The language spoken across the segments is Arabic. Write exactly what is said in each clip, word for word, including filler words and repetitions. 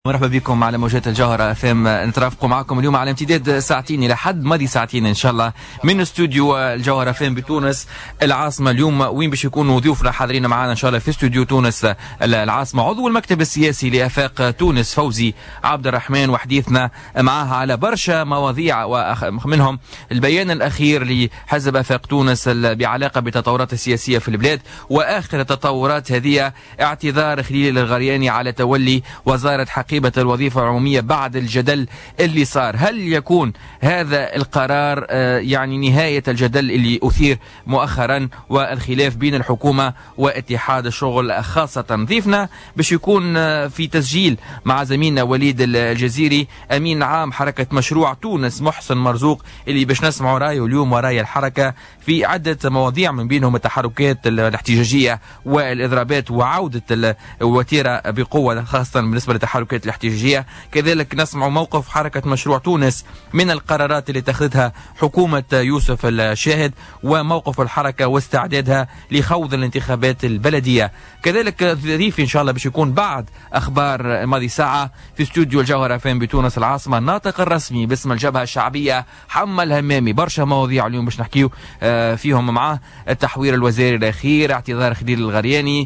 مرحبا بكم على موجات الجوهرة اف ام. نترافقوا معكم اليوم على امتداد ساعتين الى حد ماضي ساعتين ان شاء الله من استوديو الجوهرة اف ام بتونس العاصمة. اليوم وين باش يكونوا ضيوفنا حاضرين معنا ان شاء الله في استوديو تونس العاصمة عضو المكتب السياسي لآفاق تونس فوزي عبد الرحمن، وحديثنا معها على برشا مواضيع ومنهم البيان الاخير لحزب آفاق تونس بعلاقة بالتطورات السياسية في البلاد، واخر التطورات هذه اعتذار خليل الغرياني على تولي وزارة حقيقة الوظيفة العمومية بعد الجدل اللي صار. هل يكون هذا القرار يعني نهاية الجدل اللي أثير مؤخرا والخلاف بين الحكومة واتحاد الشغل خاصة؟ ضيفنا باش يكون في تسجيل مع زميلنا وليد الجزيري أمين عام حركة مشروع تونس محسن مرزوق، اللي باش نسمعوا رأيه اليوم وراي الحركة في عدة مواضيع من بينهم التحركات الاحتجاجية والإضرابات وعودة الوتيرة بقوة خاصة بالنسبة للتحركات الاحتجاجية. كذلك نسمع موقف حركة مشروع تونس من القرارات اللي تاخذها حكومة يوسف الشاهد، وموقف الحركة واستعدادها لخوض الانتخابات البلدية. كذلك ضيفي إن شاء الله باش يكون بعد أخبار ماضي ساعة في استوديو الجوهرة فين بتونس العاصمة الناطق الرسمي باسم الجبهة الشعبية حمل همامي. برشا مواضيع اليوم باش نحكيو فيهم معاه: التحوير الوزاري الأخير، اعتذار خليل الغرياني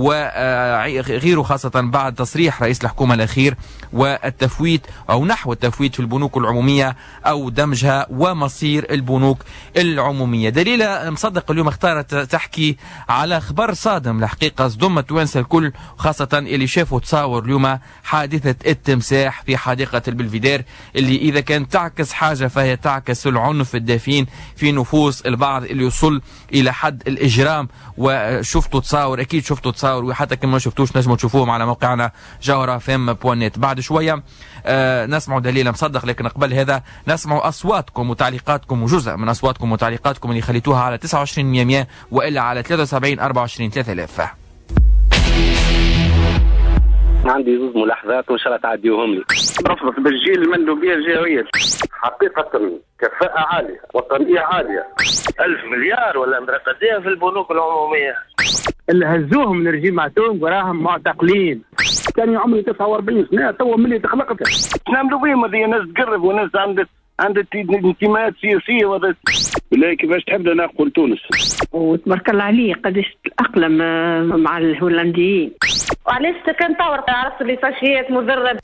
وغيره، خاصة بعد تصريح رئيس الحكومة الأخير، والتفويت أو نحو التفويت في البنوك العمومية أو دمجها ومصير البنوك العمومية. دليلة مصدق اليوم اختارت تحكي على خبر صادم الحقيقة صدم التوانسة الكل، خاصة اللي شافوا تصاور اليوم حادثة التمساح في حديقة البلفيدير، اللي إذا كان تعكس حاجة فهي تعكس العنف الدفين في نفوس البعض اللي يوصل إلى حد الإجرام. وشفتوا تصاور، أكيد شفتوا تصاور، وحتى كما شفتوش نجموا تشوفوهم على موقعنا جوهرة فيم بوانيت. بعد شوية آه نسمع دليل مصدق، لكن قبل هذا نسمع أصواتكم وتعليقاتكم وجزء من أصواتكم وتعليقاتكم اللي خليتوها على تسعة وعشرين مية مية وإلا على ثلاثة وسبعين أربعة وعشرين ثلاثة آلاف. عندي زوز ملاحظات وان شاء الله تعديوهم لي. رفض بالجيل المندوبيه الجهويه حقيقه كفاءه عاليه، وطنيه عاليه. ألف مليار ولا مدرقديه في البنوك العموميه اللي هزوهم من رجيم معتوم وراهم معتقلين. كان عمري تسعة وأربعين سنه تو ملي تخلقت. نعملوا بهم هذه ناس تقرب وناس عندها عندها انتماءات سياسيه وهذا. بالله كيفاش تحب نقول تونس وتبارك الله عليه قداش تأقلم مع الهولنديين، وعلاش كان طور عرفت اللي فاشيات مضره.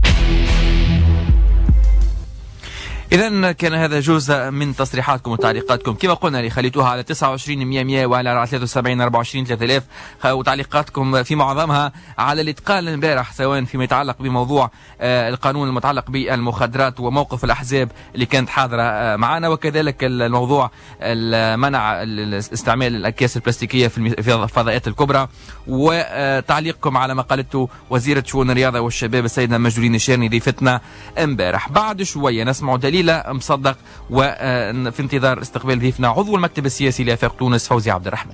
إذا كان هذا جزء من تصريحاتكم وتعليقاتكم كما قلنا اللي خليتوها على تسعة وعشرين مية مية وعلى ثلاثة وسبعين أربعة وعشرين ثلاثة آلاف، وتعليقاتكم في معظمها على اللي تقال امبارح سواء فيما يتعلق بموضوع القانون المتعلق بالمخدرات وموقف الأحزاب اللي كانت حاضرة معنا، وكذلك الموضوع منع استعمال الأكياس البلاستيكية في الفضاءات الكبرى، وتعليقكم على ما قالته وزيرة شؤون الرياضة والشباب السيدة مجدولين الشيرني ضيفتنا امبارح. بعد شوية نسمع دليل مصدق وفي انتظار استقبال ضيفنا عضو المكتب السياسي لآفاق تونس فوزي عبد الرحمن.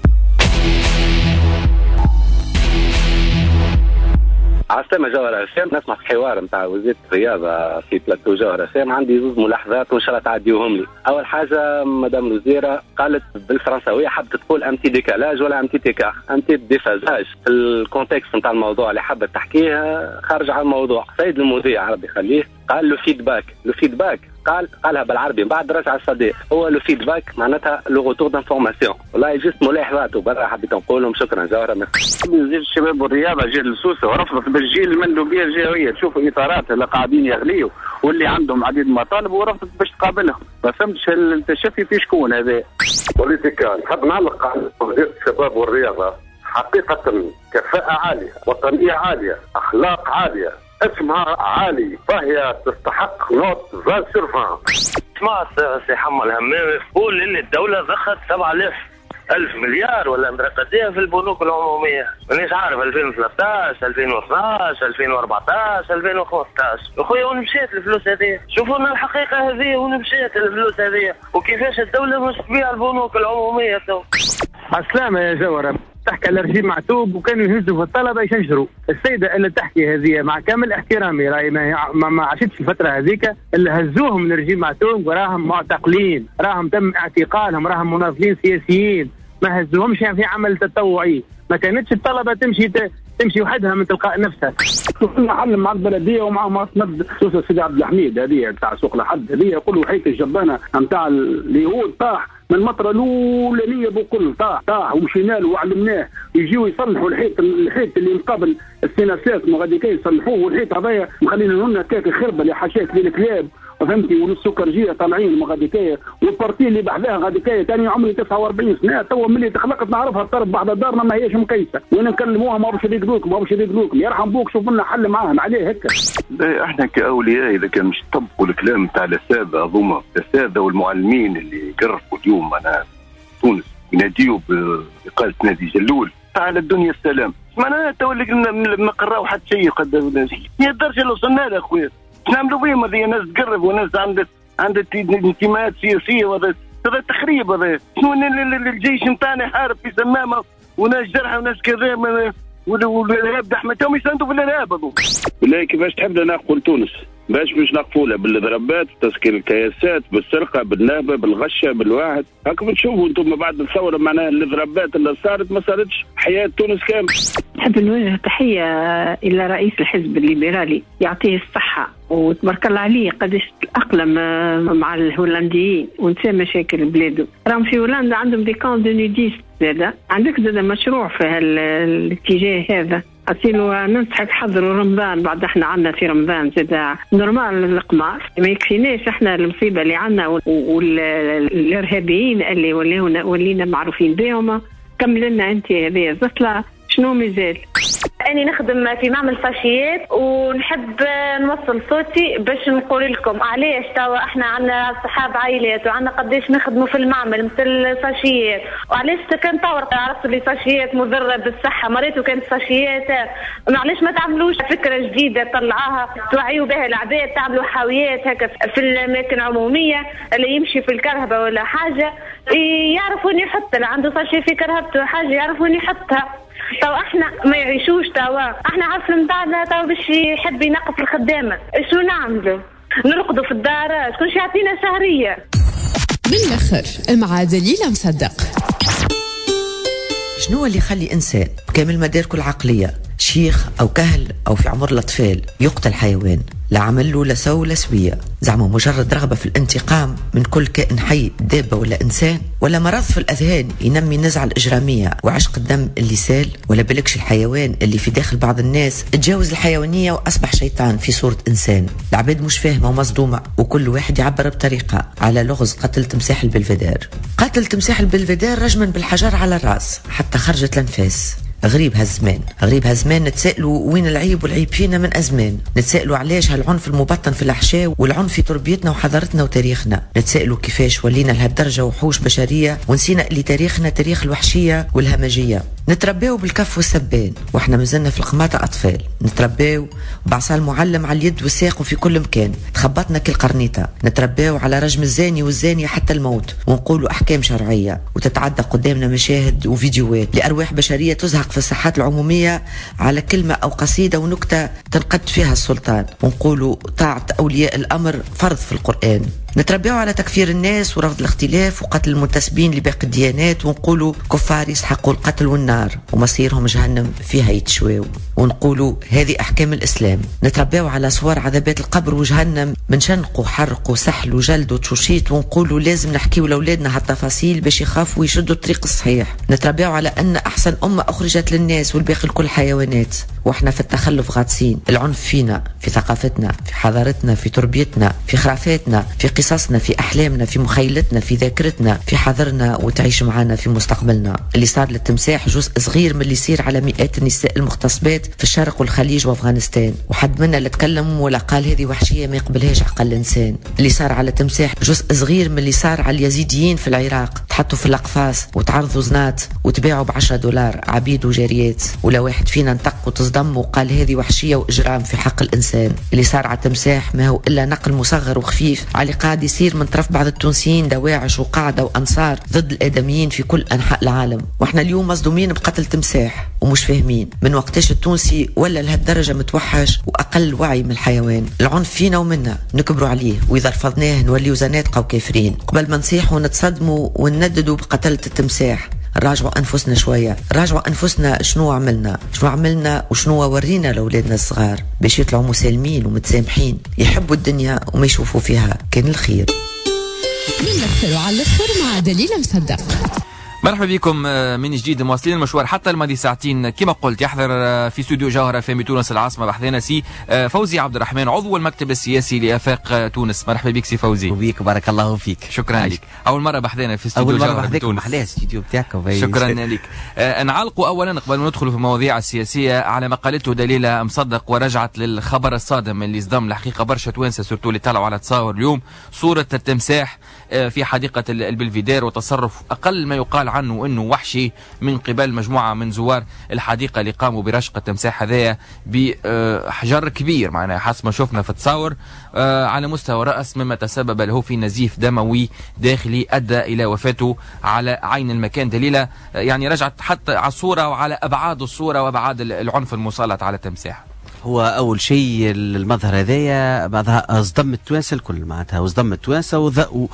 عاصمة جوهرة اف ام. نسمع في حوار نتاع وزيرة الرياضة في بلاتو جوهرة اف ام. عندي زوز ملاحظات وان شاء الله تعديوهم لي. أول حاجة مدام الوزيرة قالت بالفرنساوية حبت تقول امتي ديكالاج ولا امتي تيكار، امتي ديفازاج في الكونتكست نتاع الموضوع اللي حبت تحكيه خارج عن الموضوع. سيد المذيع ربي يخليه قال له فيدباك، لو فيدباك قال قالها بالعربي بعد رجع الصديق. هو لو فيدباك معناتها لو غوتور دانفورماسيون. والله جست ملاحظات وبرا حبيت نقولهم. شكرا جوهرة. وزير الشباب والرياضه جيل السوسه ورفضت بالجيل المندوبيه الجهويه. تشوفوا اطارات اللي قاعدين يغليوا واللي عندهم عديد المطالب ورفضت باش تقابلهم. ما فهمتش التشفي في شكون هذا. بوليتيكا نحب نعلق على وزير الشباب والرياضه. حقيقه كفاءه عاليه، وطنيه عاليه، اخلاق عاليه، اسمها عالي، فهي تستحق نوت فان سيرفان. سمعت سي حمل همامي يقول ان الدوله ضخت سبعة آلاف ألف مليار ولا مدرقديه في البنوك العموميه. مانيش عارف ألفين وثلاثطاش ألفين واثناش ألفين وأربعطاش ألفين وخمسطاش. اخويا وين مشيت الفلوس هذه؟ شوفوا لنا الحقيقه هذه وين مشيت الفلوس هذه وكيفاش الدوله مش تبيع البنوك العموميه تو. السلامة يا جوهرة. تحكي على رجيم معتوب وكانوا يهزوا في الطلبه يشجروا. السيده اللي تحكي هذه مع كامل احترامي راهي ما, ما عاشتش الفتره هذيك اللي هزوهم من رجيم معتوب وراهم معتقلين، راهم تم اعتقالهم، راهم مناضلين سياسيين، ما هزوهمش يعني في عمل تطوعي. ما كانتش الطلبه تمشي تمشي وحدها من تلقاء نفسها. وصلنا حل مع البلديه ومع مصند سوسه سيدي عبد الحميد هذه تاع سوق الحد هذه، يقولوا حيث الجبانه نتاع اليهود طاح من المطره الاولانيه بكل طاح طاح ومشينا له وعلمناه يجيو يصلحوا الحيط الحيط اللي مقابل السيناسات ما غادي كاين يصلحوه، والحيط هذايا مخلينا لنا كاك خربه اللي حاشاك للكلاب فهمتي، والسكرجيه طالعين ما غادي كاين، والبارتي اللي بعدها غادي كاين ثاني عمري تسعة وأربعين سنه توا ملي تخلقت نعرفها الطرب بعد دارنا ما هيش مقيسه، وين نكلموها ما باش يريقلوكم ما باش يريقلوكم يرحم بوك شوف لنا حل معاهم عليه هكا. احنا كاولياء اذا كان مش طبقوا الكلام تاع الاساتذه هذوما الاساتذه والمعلمين اللي قرفوا اليوم انا تونس يناديوا باقاله نادي جلول على الدنيا السلام، معناها تو ما قراو حتى شيء قد هي الدرجه اللي وصلنا لها اخويا، اش نعملوا بهم؟ هذه ناس تقرب وناس عندها عندها انتماءات سياسيه، وهذا هذا تخريب، هذا شنو الجيش نتاعنا يحارب في سمامه وناس جرحى وناس كذا والارهاب دحمتهم يساندوا في الارهاب هذوك. بالله كيفاش تحبنا ناقفوا تونس؟ باش مش نقفولها بالضربات تسكير الكياسات بالسرقه بالنهبه بالغشه بالواحد، هاكم بتشوفوا انتم بعد الثوره معناها الضربات اللي صارت ما صارتش حياه تونس كامل. نحب نوجه تحيه الى رئيس الحزب الليبرالي يعطيه الصحه وتبارك الله عليه قداش تأقلم مع الهولنديين ونسى مشاكل بلاده. راهم في هولندا عندهم دي كون دو نوديست زاده، عندك زاده مشروع في هالاتجاه هذا. أصيلو ننصحك حضروا رمضان بعد احنا عنا في رمضان زاده نورمال القمار، ما يكفيناش احنا المصيبه اللي عنا والارهابيين اللي ولينا ولينا معروفين بهم. كمل لنا انت هذه زطله شنو مازال؟ أني نخدم في معمل فاشيات ونحب نوصل صوتي باش نقول لكم علاش توا احنا عندنا صحاب عائلات وعندنا قداش نخدموا في المعمل مثل الفاشيات، وعلاش كان توا عرفت اللي فاشيات مضرة بالصحة مرات وكانت فاشيات معليش ما تعملوش فكرة جديدة طلعوها توعيوا بها العباد، تعملوا حاويات هكا في الأماكن العمومية اللي يمشي في الكرهبة ولا حاجة يعرفون يحط اللي عنده فاشية في كرهبته حاجة يعرفون يحطها. توا احنا ما يعيشوش توا احنا عارفين نتاعنا توا باش يحب ينقص الخدامه شنو نعملوا؟ نرقدوا في الدار شكون يعطينا شهريه؟ بالاخر مع دليل مصدق. شنو اللي يخلي انسان بكامل مداركه العقليه شيخ او كهل او في عمر الاطفال يقتل حيوان؟ لا عمل له لا سو لا سويه، زعما مجرد رغبه في الانتقام من كل كائن حي دابه ولا انسان، ولا مرض في الاذهان ينمي النزعه الاجراميه وعشق الدم اللي سال، ولا بالكش الحيوان اللي في داخل بعض الناس تجاوز الحيوانيه واصبح شيطان في صوره انسان. العباد مش فاهمه ومصدومه وكل واحد يعبر بطريقه على لغز قتل تمساح البلفدار. قتل تمساح البلفدار رجما بالحجر على الراس حتى خرجت الانفاس. غريب هالزمان، غريب هالزمان نتسائلوا وين العيب والعيب فينا من أزمان، نتسائلوا علاش هالعنف المبطن في الأحشاء والعنف في تربيتنا وحضارتنا وتاريخنا، نتسائلوا كيفاش ولينا لهالدرجة وحوش بشرية ونسينا اللي تاريخنا تاريخ الوحشية والهمجية. نترباو بالكف والسبان واحنا مازلنا في القماطة أطفال، نترباو بعصا المعلم على اليد والساق وفي كل مكان، تخبطنا كالقرنيطة، نترباو على رجم الزاني والزانية حتى الموت ونقولوا أحكام شرعية، وتتعدى قدامنا مشاهد وفيديوهات لأرواح بشرية تزهق في الصحات العمومية على كلمة أو قصيدة ونكتة تنقد فيها السلطان، ونقولوا طاعة أولياء الأمر فرض في القرآن. نتربيو على تكفير الناس ورفض الاختلاف وقتل المنتسبين لباقي الديانات، ونقولوا كفار يسحقوا القتل والنار ومصيرهم جهنم فيها يتشواو، ونقولوا هذه أحكام الإسلام. نتربيو على صور عذابات القبر وجهنم من شنق وحرق وسحل وجلد وتشوشيت، ونقولوا لازم نحكيو لأولادنا هالتفاصيل باش يخافوا ويشدوا الطريق الصحيح. نتربيو على أن أحسن أمة أخرجت للناس والباقي الكل حيوانات، وإحنا في التخلف غاطسين. العنف فينا، في ثقافتنا، في حضارتنا، في تربيتنا، في خرافاتنا، في قصصنا، في أحلامنا، في مخيلتنا، في ذاكرتنا، في حاضرنا وتعيش معنا في مستقبلنا. اللي صار للتمساح جزء صغير من اللي يصير على مئات النساء المغتصبات في الشرق والخليج وأفغانستان، وحد منا لا تكلم ولا قال هذه وحشية ما يقبلهاش عقل الإنسان. اللي صار على تمساح جزء صغير من اللي صار على اليزيديين في العراق، تحطوا في الأقفاص وتعرضوا زنات وتباعوا بعشرة دولار عبيد وجاريات، ولا واحد فينا انتق وتصدم وقال هذه وحشية وإجرام في حق الإنسان. اللي صار على تمساح ما هو إلا نقل مصغر وخفيف على قاعد يصير من طرف بعض التونسيين دواعش وقاعدة وأنصار ضد الآدميين في كل أنحاء العالم، وإحنا اليوم مصدومين بقتل تمساح ومش فاهمين من وقتاش التونسي ولا لهالدرجة متوحش وأقل وعي من الحيوان. العنف فينا ومنا نكبروا عليه، وإذا رفضناه نوليو زناتقة وكافرين. قبل ما نصيحوا ونتصدموا وننددوا بقتلة التمساح راجعوا أنفسنا شوية، راجعوا أنفسنا شنو عملنا شنو عملنا وشنو ورينا لأولادنا الصغار باش يطلعوا مسالمين ومتسامحين، يحبوا الدنيا وما يشوفوا فيها كان الخير. من الأخر وعلى الأخر مع دليل مصدق. مرحبا بكم من جديد، مواصلين المشوار حتى الماضي ساعتين. كما قلت يحضر في استوديو جوهرة اف ام بتونس العاصمة بحثنا سي فوزي عبد الرحمن عضو المكتب السياسي لآفاق تونس. مرحبا بك سي فوزي. وبيك بارك الله فيك. شكرا لك. أول مرة بحثنا في استوديو جوهرة بتونس. محلاه الاستوديو بتاعك. شكرا لك. نعلق أولا قبل ما ندخل في المواضيع السياسية على ما قالته دليلة مصدق، ورجعت للخبر الصادم اللي صدم الحقيقة برشا توانسة سورتو اللي طلعوا على تصاور اليوم صورة التمساح في حديقة البلفيدير، وتصرف أقل ما يقال عنه أنه وحشي من قبل مجموعة من زوار الحديقة اللي قاموا برشق التمساح هذايا بحجر كبير معناها حسب ما شفنا في التصاور على مستوى رأس، مما تسبب له في نزيف دموي داخلي أدى إلى وفاته على عين المكان. دليلة يعني رجعت حتى على الصورة وعلى أبعاد الصورة وأبعاد العنف المسلط على التمساح. هو اول شيء المظهر هذايا بعدها صدم التوانسه الكل معناتها، وصدم التوانسه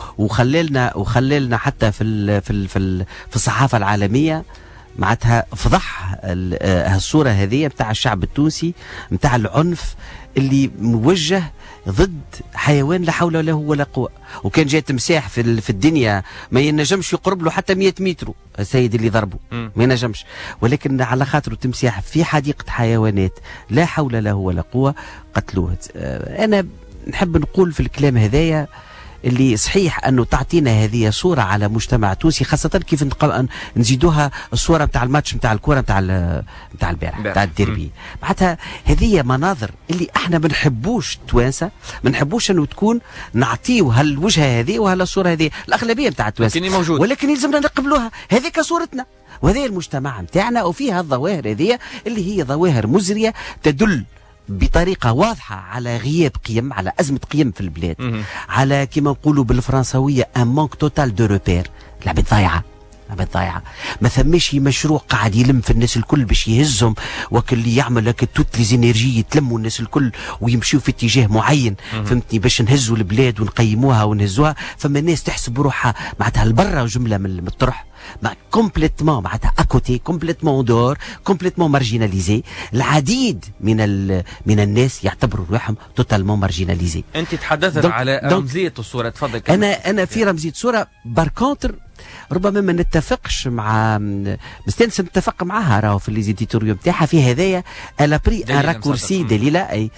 وخللنا وخللنا حتى في ال في ال في, ال في الصحافه العالميه معناتها فضح هالصوره هذه نتاع الشعب التونسي نتاع العنف اللي موجه ضد حيوان لا حول له ولا قوه. وكان جاء تمساح في في الدنيا ما ينجمش يقرب له حتى مئة متر السيد اللي ضربه ما ينجمش، ولكن على خاطر تمساح في حديقه حيوانات لا حول له ولا قوه قتلوه. انا نحب نقول في الكلام هذايا اللي صحيح انه تعطينا هذه صوره على مجتمع تونسي، خاصه كيف نزيدوها الصوره نتاع الماتش نتاع الكره نتاع نتاع البارح نتاع الديربي. معناتها هذه مناظر اللي احنا ما نحبوش توانسه، ما نحبوش انه تكون نعطيو هالوجهه هذه وهالصوره هذه الاغلبيه نتاع توانسه، ولكن يلزمنا نقبلوها هذيك صورتنا وهذه المجتمع نتاعنا، وفيها الظواهر هذه اللي هي ظواهر مزريه تدل بطريقة واضحة على غياب قيم، على أزمة قيم في البلاد، مم. على كما نقولوا بالفرنسوية ان مانك توتال دو روبير، لعبة ضايعة لعبة ضايعة، ما ثماش مشروع قاعد يلم في الناس الكل باش يهزهم وكل اللي يعمل هكا توت لي زينيرجي يتلموا الناس الكل ويمشيوا في اتجاه معين، مم. فهمتني، باش نهزوا البلاد ونقيموها ونهزوها. فما الناس تحسب روحها معناتها البرة جملة من الطرح مع كومبليتمون معناتها اكوتي، كومبليتمون دور، كومبليتمون مارجيناليزي. العديد من من الناس يعتبروا روحهم توتالمون مارجيناليزي. انت تحدثت على رمزيه الصوره، تفضل. انا انا في رمزيه صوره باركونتر ربما ما نتفقش مع مستانس نتفق معها راهو في ليزيديتوريو نتاعها في هذايا الا بري ان راكورسي دليله، اي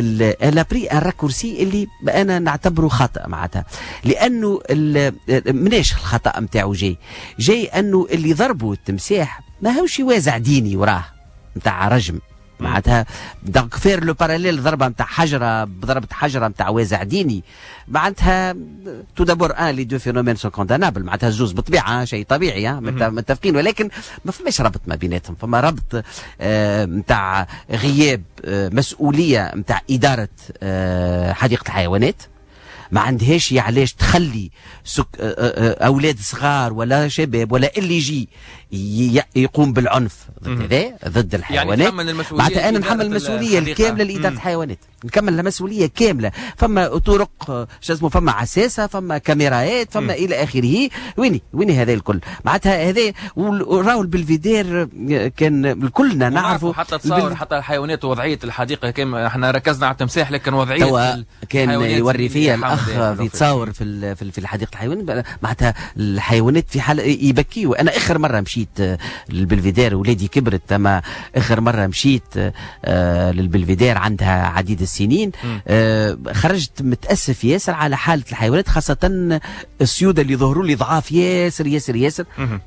الا بري ان راكورسي اللي انا نعتبره خطا معناتها، لانه مناش الخطا نتاعو جاي جاي انه اللي ضربوا التمساح ما هوش وازع ديني وراه نتاع رجم معناتها، دونك فير لو باراليل ضربه نتاع حجره بضربه حجره نتاع وازع ديني معناتها تو دابور ان لي دو فينومين سون كوندانابل، معناتها الزوز بالطبيعه شيء طبيعي متفقين، ولكن ما فماش ربط ما بيناتهم، فما ربط نتاع آه غياب آه مسؤوليه نتاع اداره آه حديقه الحيوانات، ما عندهاش علاش تخلي سك اولاد صغار ولا شباب ولا اللي يجي يقوم بالعنف ضد هذا ضد الحيوانات. يعني معناتها انا نحمل المسؤوليه الكامله لاداره الحيوانات، نكمل المسؤوليه كامله. فما طرق شو اسمه، فما عساسه، فما كاميرات، فما م. الى اخره. ويني ويني هذا الكل معناتها هذا. وراو بالفيدير كان كلنا نعرفوا حتى تصور حتى الحيوانات ووضعيه الحديقه. كان احنا ركزنا على التمساح لكن وضعيه كان يوري فيها الاخ في تصور في في الحديقه الحيوانات معناتها الحيوانات في حال يبكيوا. انا اخر مره مشيت للبلفيدير ولادي كبرت، اما اخر مره مشيت للبلفيدير عندها عديد السنين آه خرجت متاسف ياسر على حاله الحيوانات، خاصه السيوده اللي ظهروا لي ضعاف ياسر ياسر ياسر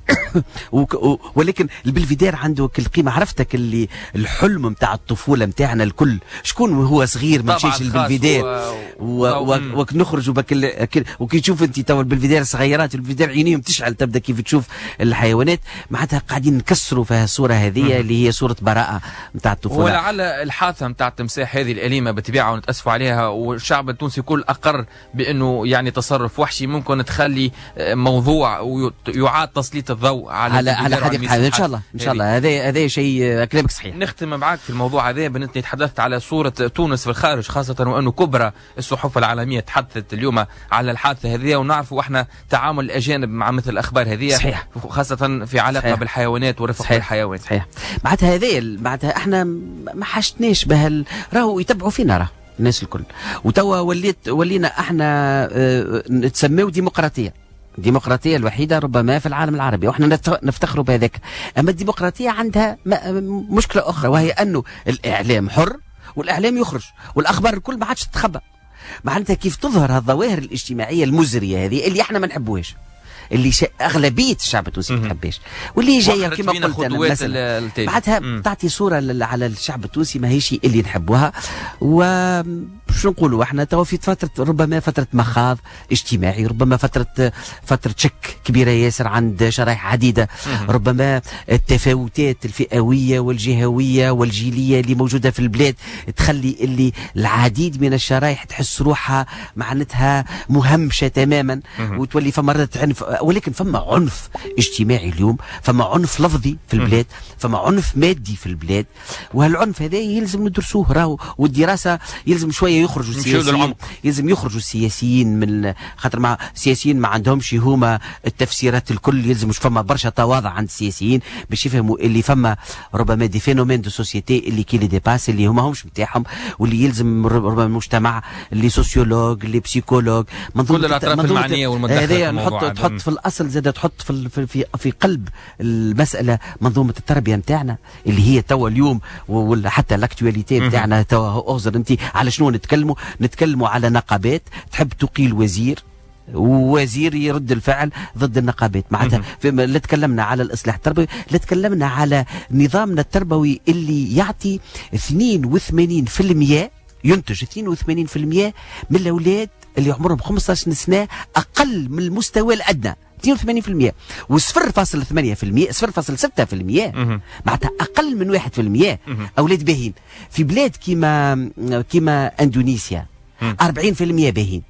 ولكن البلفيدير عنده كل قيمه. عرفتك اللي الحلم نتاع الطفوله نتاعنا الكل شكون وهو صغير ما مشيش للبلفيدير ونخرج وكي تشوف انت تو البلفيدير الصغيرات البلفيدير عينيهم تشعل، تبدا كيف تشوف الحيوانات معناتها قاعدين نكسروا في الصوره هذه اللي هي صوره براءه نتاع الطفوله. ولعل الحادثه نتاع التمساح هذه الاليمه بالطبيعه ونتاسفوا عليها، والشعب التونسي كل اقر بانه يعني تصرف وحشي ممكن تخلي موضوع ويعاد تسليط الضوء على على, على حديقه الحيوانات. ان شاء الله ان شاء الله هذا هذا شيء كلامك صحيح. نختم معك في الموضوع هذا بنتني تحدثت على صوره تونس في الخارج، خاصه وانه كبرى الصحف العالميه تحدثت اليوم على الحادثه هذه، ونعرفوا احنا تعامل الاجانب مع مثل الاخبار هذه صحيح، خاصه في علاقه صحيح. بالحيوانات ورفق صحيح. بالحيوان. صحيح. معناتها هذا معناتها احنا ما حشتناش بهال راهو يتبعوا فينا راه الناس الكل، وتوا وليت ولينا احنا اه نتسميو ديمقراطيه. الديمقراطيه الوحيده ربما في العالم العربي، واحنا نفتخروا بهذاك. اما الديمقراطيه عندها مشكله اخرى، وهي انه الاعلام حر والاعلام يخرج والاخبار الكل ما عادش تتخبى. معناتها كيف تظهر الظواهر الاجتماعيه المزريه هذه اللي احنا ما نحبوهاش، اللي شا... اغلبيه الشعب التونسي ما تحبش، واللي جايه كما قلت انا مثلا معناتها تعطي صوره على الشعب التونسي ما هيش اللي نحبوها. وش نقولوا احنا توا في فتره ربما فتره مخاض اجتماعي، ربما فتره فتره شك كبيره ياسر عند شرائح عديده، ربما التفاوتات الفئويه والجهويه والجيليه اللي موجوده في البلاد تخلي اللي العديد من الشرائح تحس روحها معناتها مهمشه تماما، وتولي فما ردة عنف. ولكن فما عنف اجتماعي اليوم، فما عنف لفظي في البلاد، فما عنف مادي في البلاد، وهالعنف هذا يلزم ندرسوه راهو، والدراسه يلزم شويه يخرجوا السياسيين، يلزم يخرجوا السياسيين من خاطر مع السياسيين ما عندهمش هما التفسيرات الكل، يلزم فما برشا تواضع عند السياسيين باش يفهموا اللي فما ربما دي فينومين دو سوسيتي اللي كي لي ديباس اللي هما همش نتاعهم، واللي يلزم ربما المجتمع اللي سوسيولوج اللي بسيكولوج منظومه كل الاطراف المعنيه والمدخله هذه نحط تحط في الاصل زاد تحط في في في, في قلب المساله منظومه التربيه نتاعنا اللي هي توا اليوم ولا حتى الاكتواليتي نتاعنا توا. اغزر انت على شنو نتكلموا؟ نتكلموا على نقابات تحب تقيل وزير ووزير يرد الفعل ضد النقابات. معناتها لا تكلمنا على الاصلاح التربوي، لا تكلمنا على نظامنا التربوي اللي يعطي اثنين وثمانين بالمئة ينتج اثنين وثمانين بالمئة من الاولاد اللي عمرهم خمسة عشر سنه اقل من المستوى الادنى، اثنين وثمانين بالمئة وصفر فاصل ثمانية بالمئة صفر فاصل ستة بالمئة معناتها اقل من واحد بالمئة اولاد باهين. في بلاد كيما كيما اندونيسيا أربعين بالمئة باهين،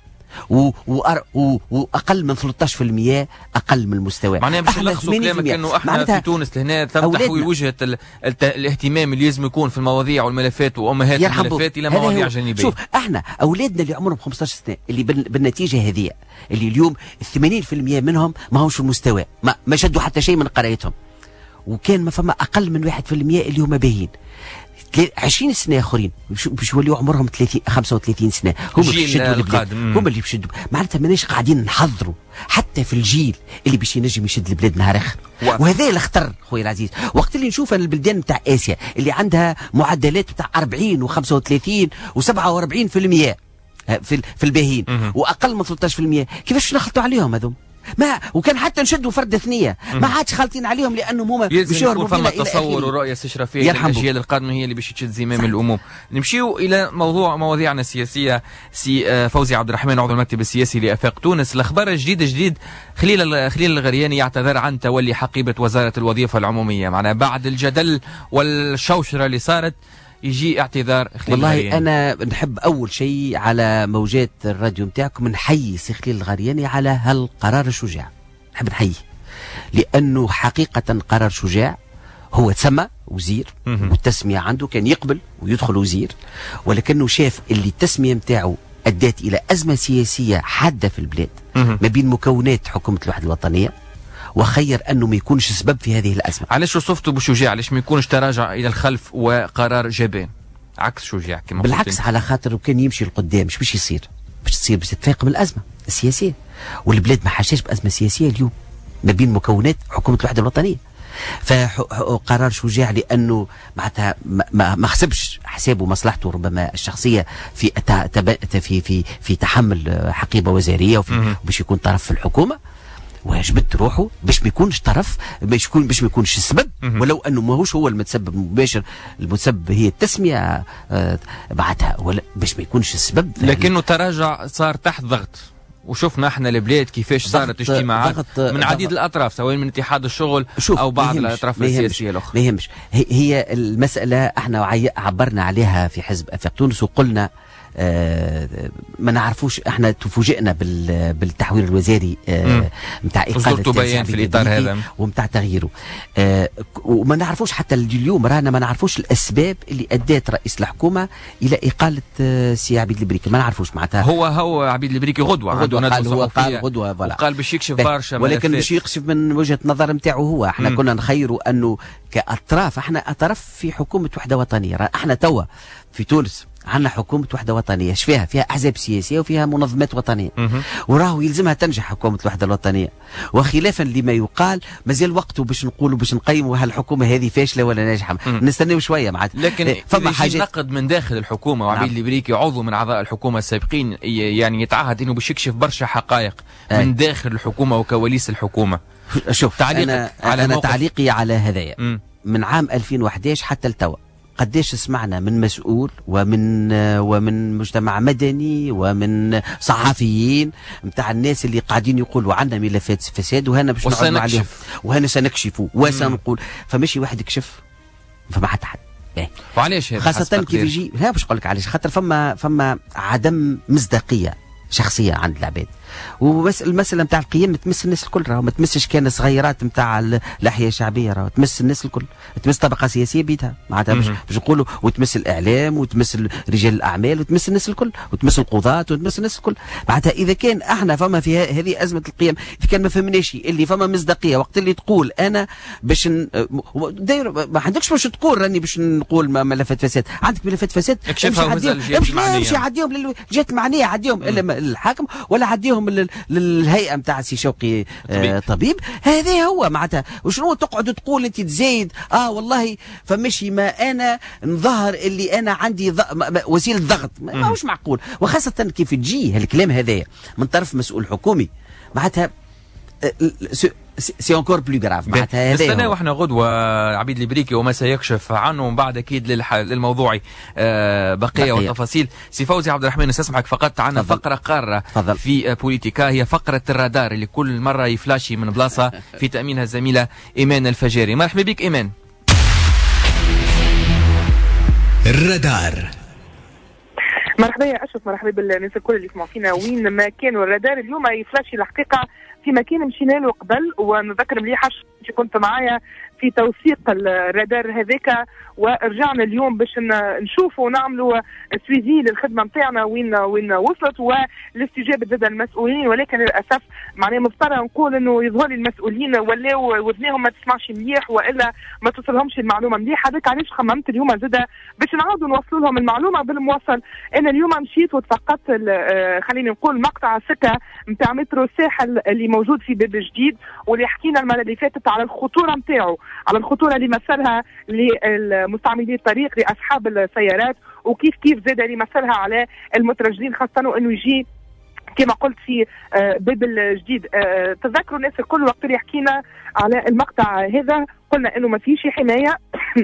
واقل من ثلاثة عشر بالمئة اقل من المستوى. معناها باش نلخصوا كلامك انه احنا في تونس لهنا ثم تحويل وجهه الاهتمام اللي لازم يكون في المواضيع والملفات وامهات الملفات الى مواضيع جانبيه. شوف احنا اولادنا اللي عمرهم خمسة عشر سنه اللي بالنتيجه هذه اللي اليوم ثمانين بالمئة منهم ما همش في المستوى، ما, ما شدوا حتى شيء من قرايتهم، وكان ما فما اقل من واحد بالمئة اللي هما باهين. عشرين سنه اخرين باش يوليو عمرهم ثلاثين خمسة وثلاثين سنه، هم اللي يشدوا البلاد، هم اللي يشدوا. معناتها ماناش قاعدين نحضروا حتى في الجيل اللي باش ينجم يشد البلاد نهار اخر. وهذا الخطر خويا العزيز. وقت اللي نشوف البلدان نتاع اسيا اللي عندها معدلات نتاع أربعين وخمسة وثلاثين وسبعة وأربعين بالمئة في في الباهين واقل من ثلاثة عشر بالمئة، كيفاش نخلطوا عليهم هذوم؟ ما وكان حتى نشدوا فرد ثنيه ما عادش خالطين عليهم لانهم هما باش يهربوا فما تصور ورؤيه استشرافيه للاجيال القادمه هي اللي باش تشد زمام الامور. نمشيو الى موضوع مواضيعنا السياسيه. سي فوزي عبد الرحمن عضو المكتب السياسي لافاق تونس، الاخبار الجديده جديد خليل خليل الغرياني يعتذر عن تولي حقيبه وزاره الوظيفه العموميه. معناها بعد الجدل والشوشره اللي صارت يجي اعتذار خليل والله الغرياني. انا نحب اول شيء على موجات الراديو نتاعكم نحيي سي خليل الغرياني على هالقرار الشجاع، نحب نحييه لانه حقيقه قرار شجاع. هو تسمى وزير والتسميه عنده كان يقبل ويدخل وزير، ولكنه شاف اللي التسميه نتاعو ادت الى ازمه سياسيه حاده في البلاد ما بين مكونات حكومه الوحده الوطنيه، وخير انه ما يكونش سبب في هذه الازمه. علاش وصفته بشجاع؟ علاش ما يكونش تراجع الى الخلف وقرار جبان عكس شجاع كما بالعكس؟ على خاطر كان يمشي لقدام مش باش يصير باش تصير باش تتفاقم الازمه السياسيه، والبلاد ما حاشاش بازمه سياسيه اليوم ما بين مكونات حكومه الوحده الوطنيه. فقرار شجاع لانه معناتها ما ما حسبش حسابه مصلحته ربما الشخصيه في في في في تحمل حقيبه وزاريه وفي باش يكون طرف في الحكومه، وجبت روحه باش ما يكونش طرف، باش يكون باش ما يكونش السبب، ولو انه ماهوش هو المتسبب المباشر، المتسبب هي التسميه آه بعدها، ولا باش ما يكونش السبب. لكنه تراجع صار تحت ضغط، وشفنا احنا البلاد كيفاش صارت اجتماعات من عديد ضغط الأطراف سواء من اتحاد الشغل أو بعض الأطراف السياسية الأخرى. ما يهمش، هي المسألة احنا عبرنا عليها في حزب أفاق تونس وقلنا آه ما نعرفوش احنا تفوجئنا بالتحوير الوزاري نتاع آه اقاله بيان في الاطار هذا ومتاع تغييره آه وما نعرفوش حتى اليوم رانا ما نعرفوش الاسباب اللي ادت رئيس الحكومه الى اقاله آه سي عبيد البريكي ما نعرفوش معناتها هو هو عبيد البريكي غدوه غدوه قال هو قال غدوه وقال باش يكشف برشا ولكن باش يكشف من وجهه نظر نتاعو هو احنا مم. كنا نخيروا انه كاطراف احنا اطراف في حكومه وحده وطنيه احنا توا في تونس عندنا حكومة وحدة وطنية ايش فيها؟ فيها أحزاب سياسية وفيها منظمات وطنية وراهو يلزمها تنجح حكومة الوحدة الوطنية وخلافا لما يقال مازال وقته باش نقولوا باش نقيموا هل الحكومة هذه فاشلة ولا ناجحة نستناو شوية معناتها لكن فما حاجات نقد من داخل الحكومة وعبيد البريكي عضو من أعضاء الحكومة السابقين يعني يتعهد إنه باش يكشف برشا حقائق أي. من داخل الحكومة وكواليس الحكومة. شوف تعليق أنا, على أنا تعليقي على هذايا من عام ألفين وأحد عشر حتى التوا قديش سمعنا من مسؤول ومن ومن مجتمع مدني ومن صحفيين نتاع الناس اللي قاعدين يقولوا عندنا ملفات فساد وهنا باش نعرضوا عليهم وهنا سنكشفوا وسنقول فماشي واحد يكشف فما حتى حد وعلاش هذا خاصة كيف يجي لا باش نقول لك علاش خاطر فما فما عدم مصداقية شخصية عند العباد والمسألة نتاع القيم تمس الناس الكل راهو ما تمسش كان صغيرات نتاع الأحياء الشعبية راهو تمس الناس الكل تمس طبقة سياسية بيتها معناتها باش باش نقولوا وتمس الإعلام وتمس رجال الأعمال وتمس الناس الكل وتمس القضاة وتمس الناس الكل معناتها إذا كان احنا فما في هذه أزمة القيم إذا كان ما فهمناش اللي فما مصداقية وقت اللي تقول أنا باش داير ما عندكش باش تقول راني باش نقول ملفات فساد عندك ملفات فساد امشي عديهم للجهات المعنية عديهم إلا الحاكم ولا عديهم للهيئه نتاع سي شوقي آه طبيب هذا هو معناتها وشنو تقعد تقول انت تزايد اه والله فمشي ما انا نظهر اللي انا عندي وسيله ضغط ماهوش معقول وخاصه كيف تجي هالكلام هذايا من طرف مسؤول حكومي معناتها سي انكور بلو غراف معناتها هذا نستناو احنا غدوه عبيد البريكي وما سيكشف عنه ومن بعد اكيد للموضوع آه بقيه, بقية وتفاصيل. سي فوزي عبد الرحمن نستسمحك فقط عنا فقره قاره فضل. في بوليتيكا هي فقره الرادار اللي كل مره يفلاشي من بلاصه في تامينها الزميله ايمان الفجاري. مرحبا بك ايمان. الرادار. مرحبا يا اشرف مرحبا بالناس الكل اللي يسمعوا فينا وين ما كانوا. الرادار اليوم يفلاشي الحقيقه في مكان مشينا له قبل ونذكر مليح كنت معايا في توثيق الرادار هذاك ورجعنا اليوم باش نشوفوا ونعملوا سويزي للخدمه نتاعنا وين وين وصلت والاستجابه زاد المسؤولين ولكن للاسف معناها مضطره نقول انه يظهر لي المسؤولين ولاو وذنيهم ما تسمعش مليح والا ما توصلهمش المعلومه مليح. هذاك علاش خممت اليوم زاد باش نعاودوا نوصلوا لهم المعلومه بالمواصل. انا اليوم مشيت وتفقدت خليني نقول مقطع السكه نتاع مترو الساحل اللي موجود في باب جديد واللي حكينا المره اللي فاتت على الخطوره نتاعو على الخطوره اللي مثلها لمستعملي الطريق لاصحاب السيارات وكيف كيف زاد اللي مثلها على المترجلين خاصه انه يجي كما قلت في باب الجديد. تذكروا الناس الكل وقت اللي حكينا على المقطع هذا قلنا انه ما فيش حمايه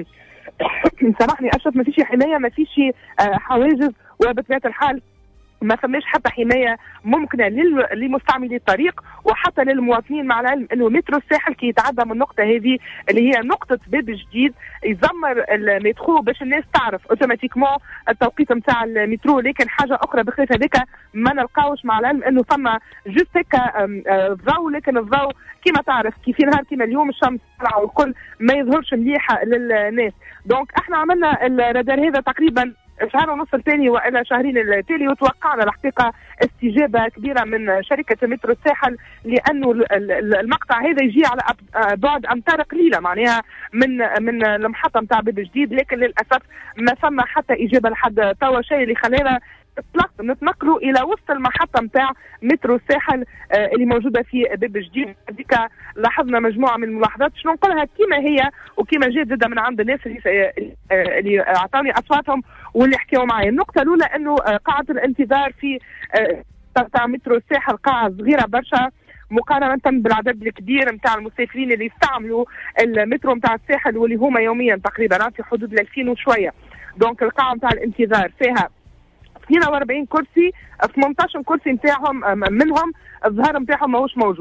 سامحني اشرف ما فيش حمايه ما فيش حواجز وبطبيعه الحال ما فماش حتى حمايه ممكنه لمستعملي الطريق وحتى للمواطنين مع العلم انه مترو الساحل كي يتعدى من النقطه هذه اللي هي نقطه باب جديد يزمر المترو باش الناس تعرف اوتوماتيكمون التوقيت نتاع المترو. لكن حاجه اخرى بخلاف هذاك ما نلقاوش مع العلم انه فما جوست هكا ضوء لكن الضوء كما تعرف كي في نهار كما اليوم الشمس طالعه والكل ما يظهرش مليحه للناس. دونك احنا عملنا الرادار هذا تقريبا شهر ونص الثاني والى شهرين التالي وتوقعنا الحقيقه استجابه كبيره من شركه مترو الساحل لانه المقطع هذا يجي على بعد امتار قليله معناها من من المحطه نتاع باب جديد لكن للاسف ما ثم حتى اجابه لحد توا شيء اللي خلانا نتنقلوا الى وسط المحطه نتاع مترو الساحل اللي موجوده في باب جديد. هذيك لاحظنا مجموعه من الملاحظات شنو نقولها كما هي وكما جات زاده من عند الناس اللي اللي اعطوني اصواتهم واللي حكيوا معي. النقطه الاولى انه قاعه الانتظار في تاع مترو الساحل قاعه صغيره برشا مقارنه بالعدد الكبير نتاع المسافرين اللي يستعملوا المترو نتاع الساحل واللي هما يوميا تقريبا في حدود ال ألفين وشويه. دونك القاعه نتاع الانتظار فيها اثنين وأربعين كرسي ثمانية عشر كرسي نتاعهم منهم الظهر نتاعهم ماهوش موجود.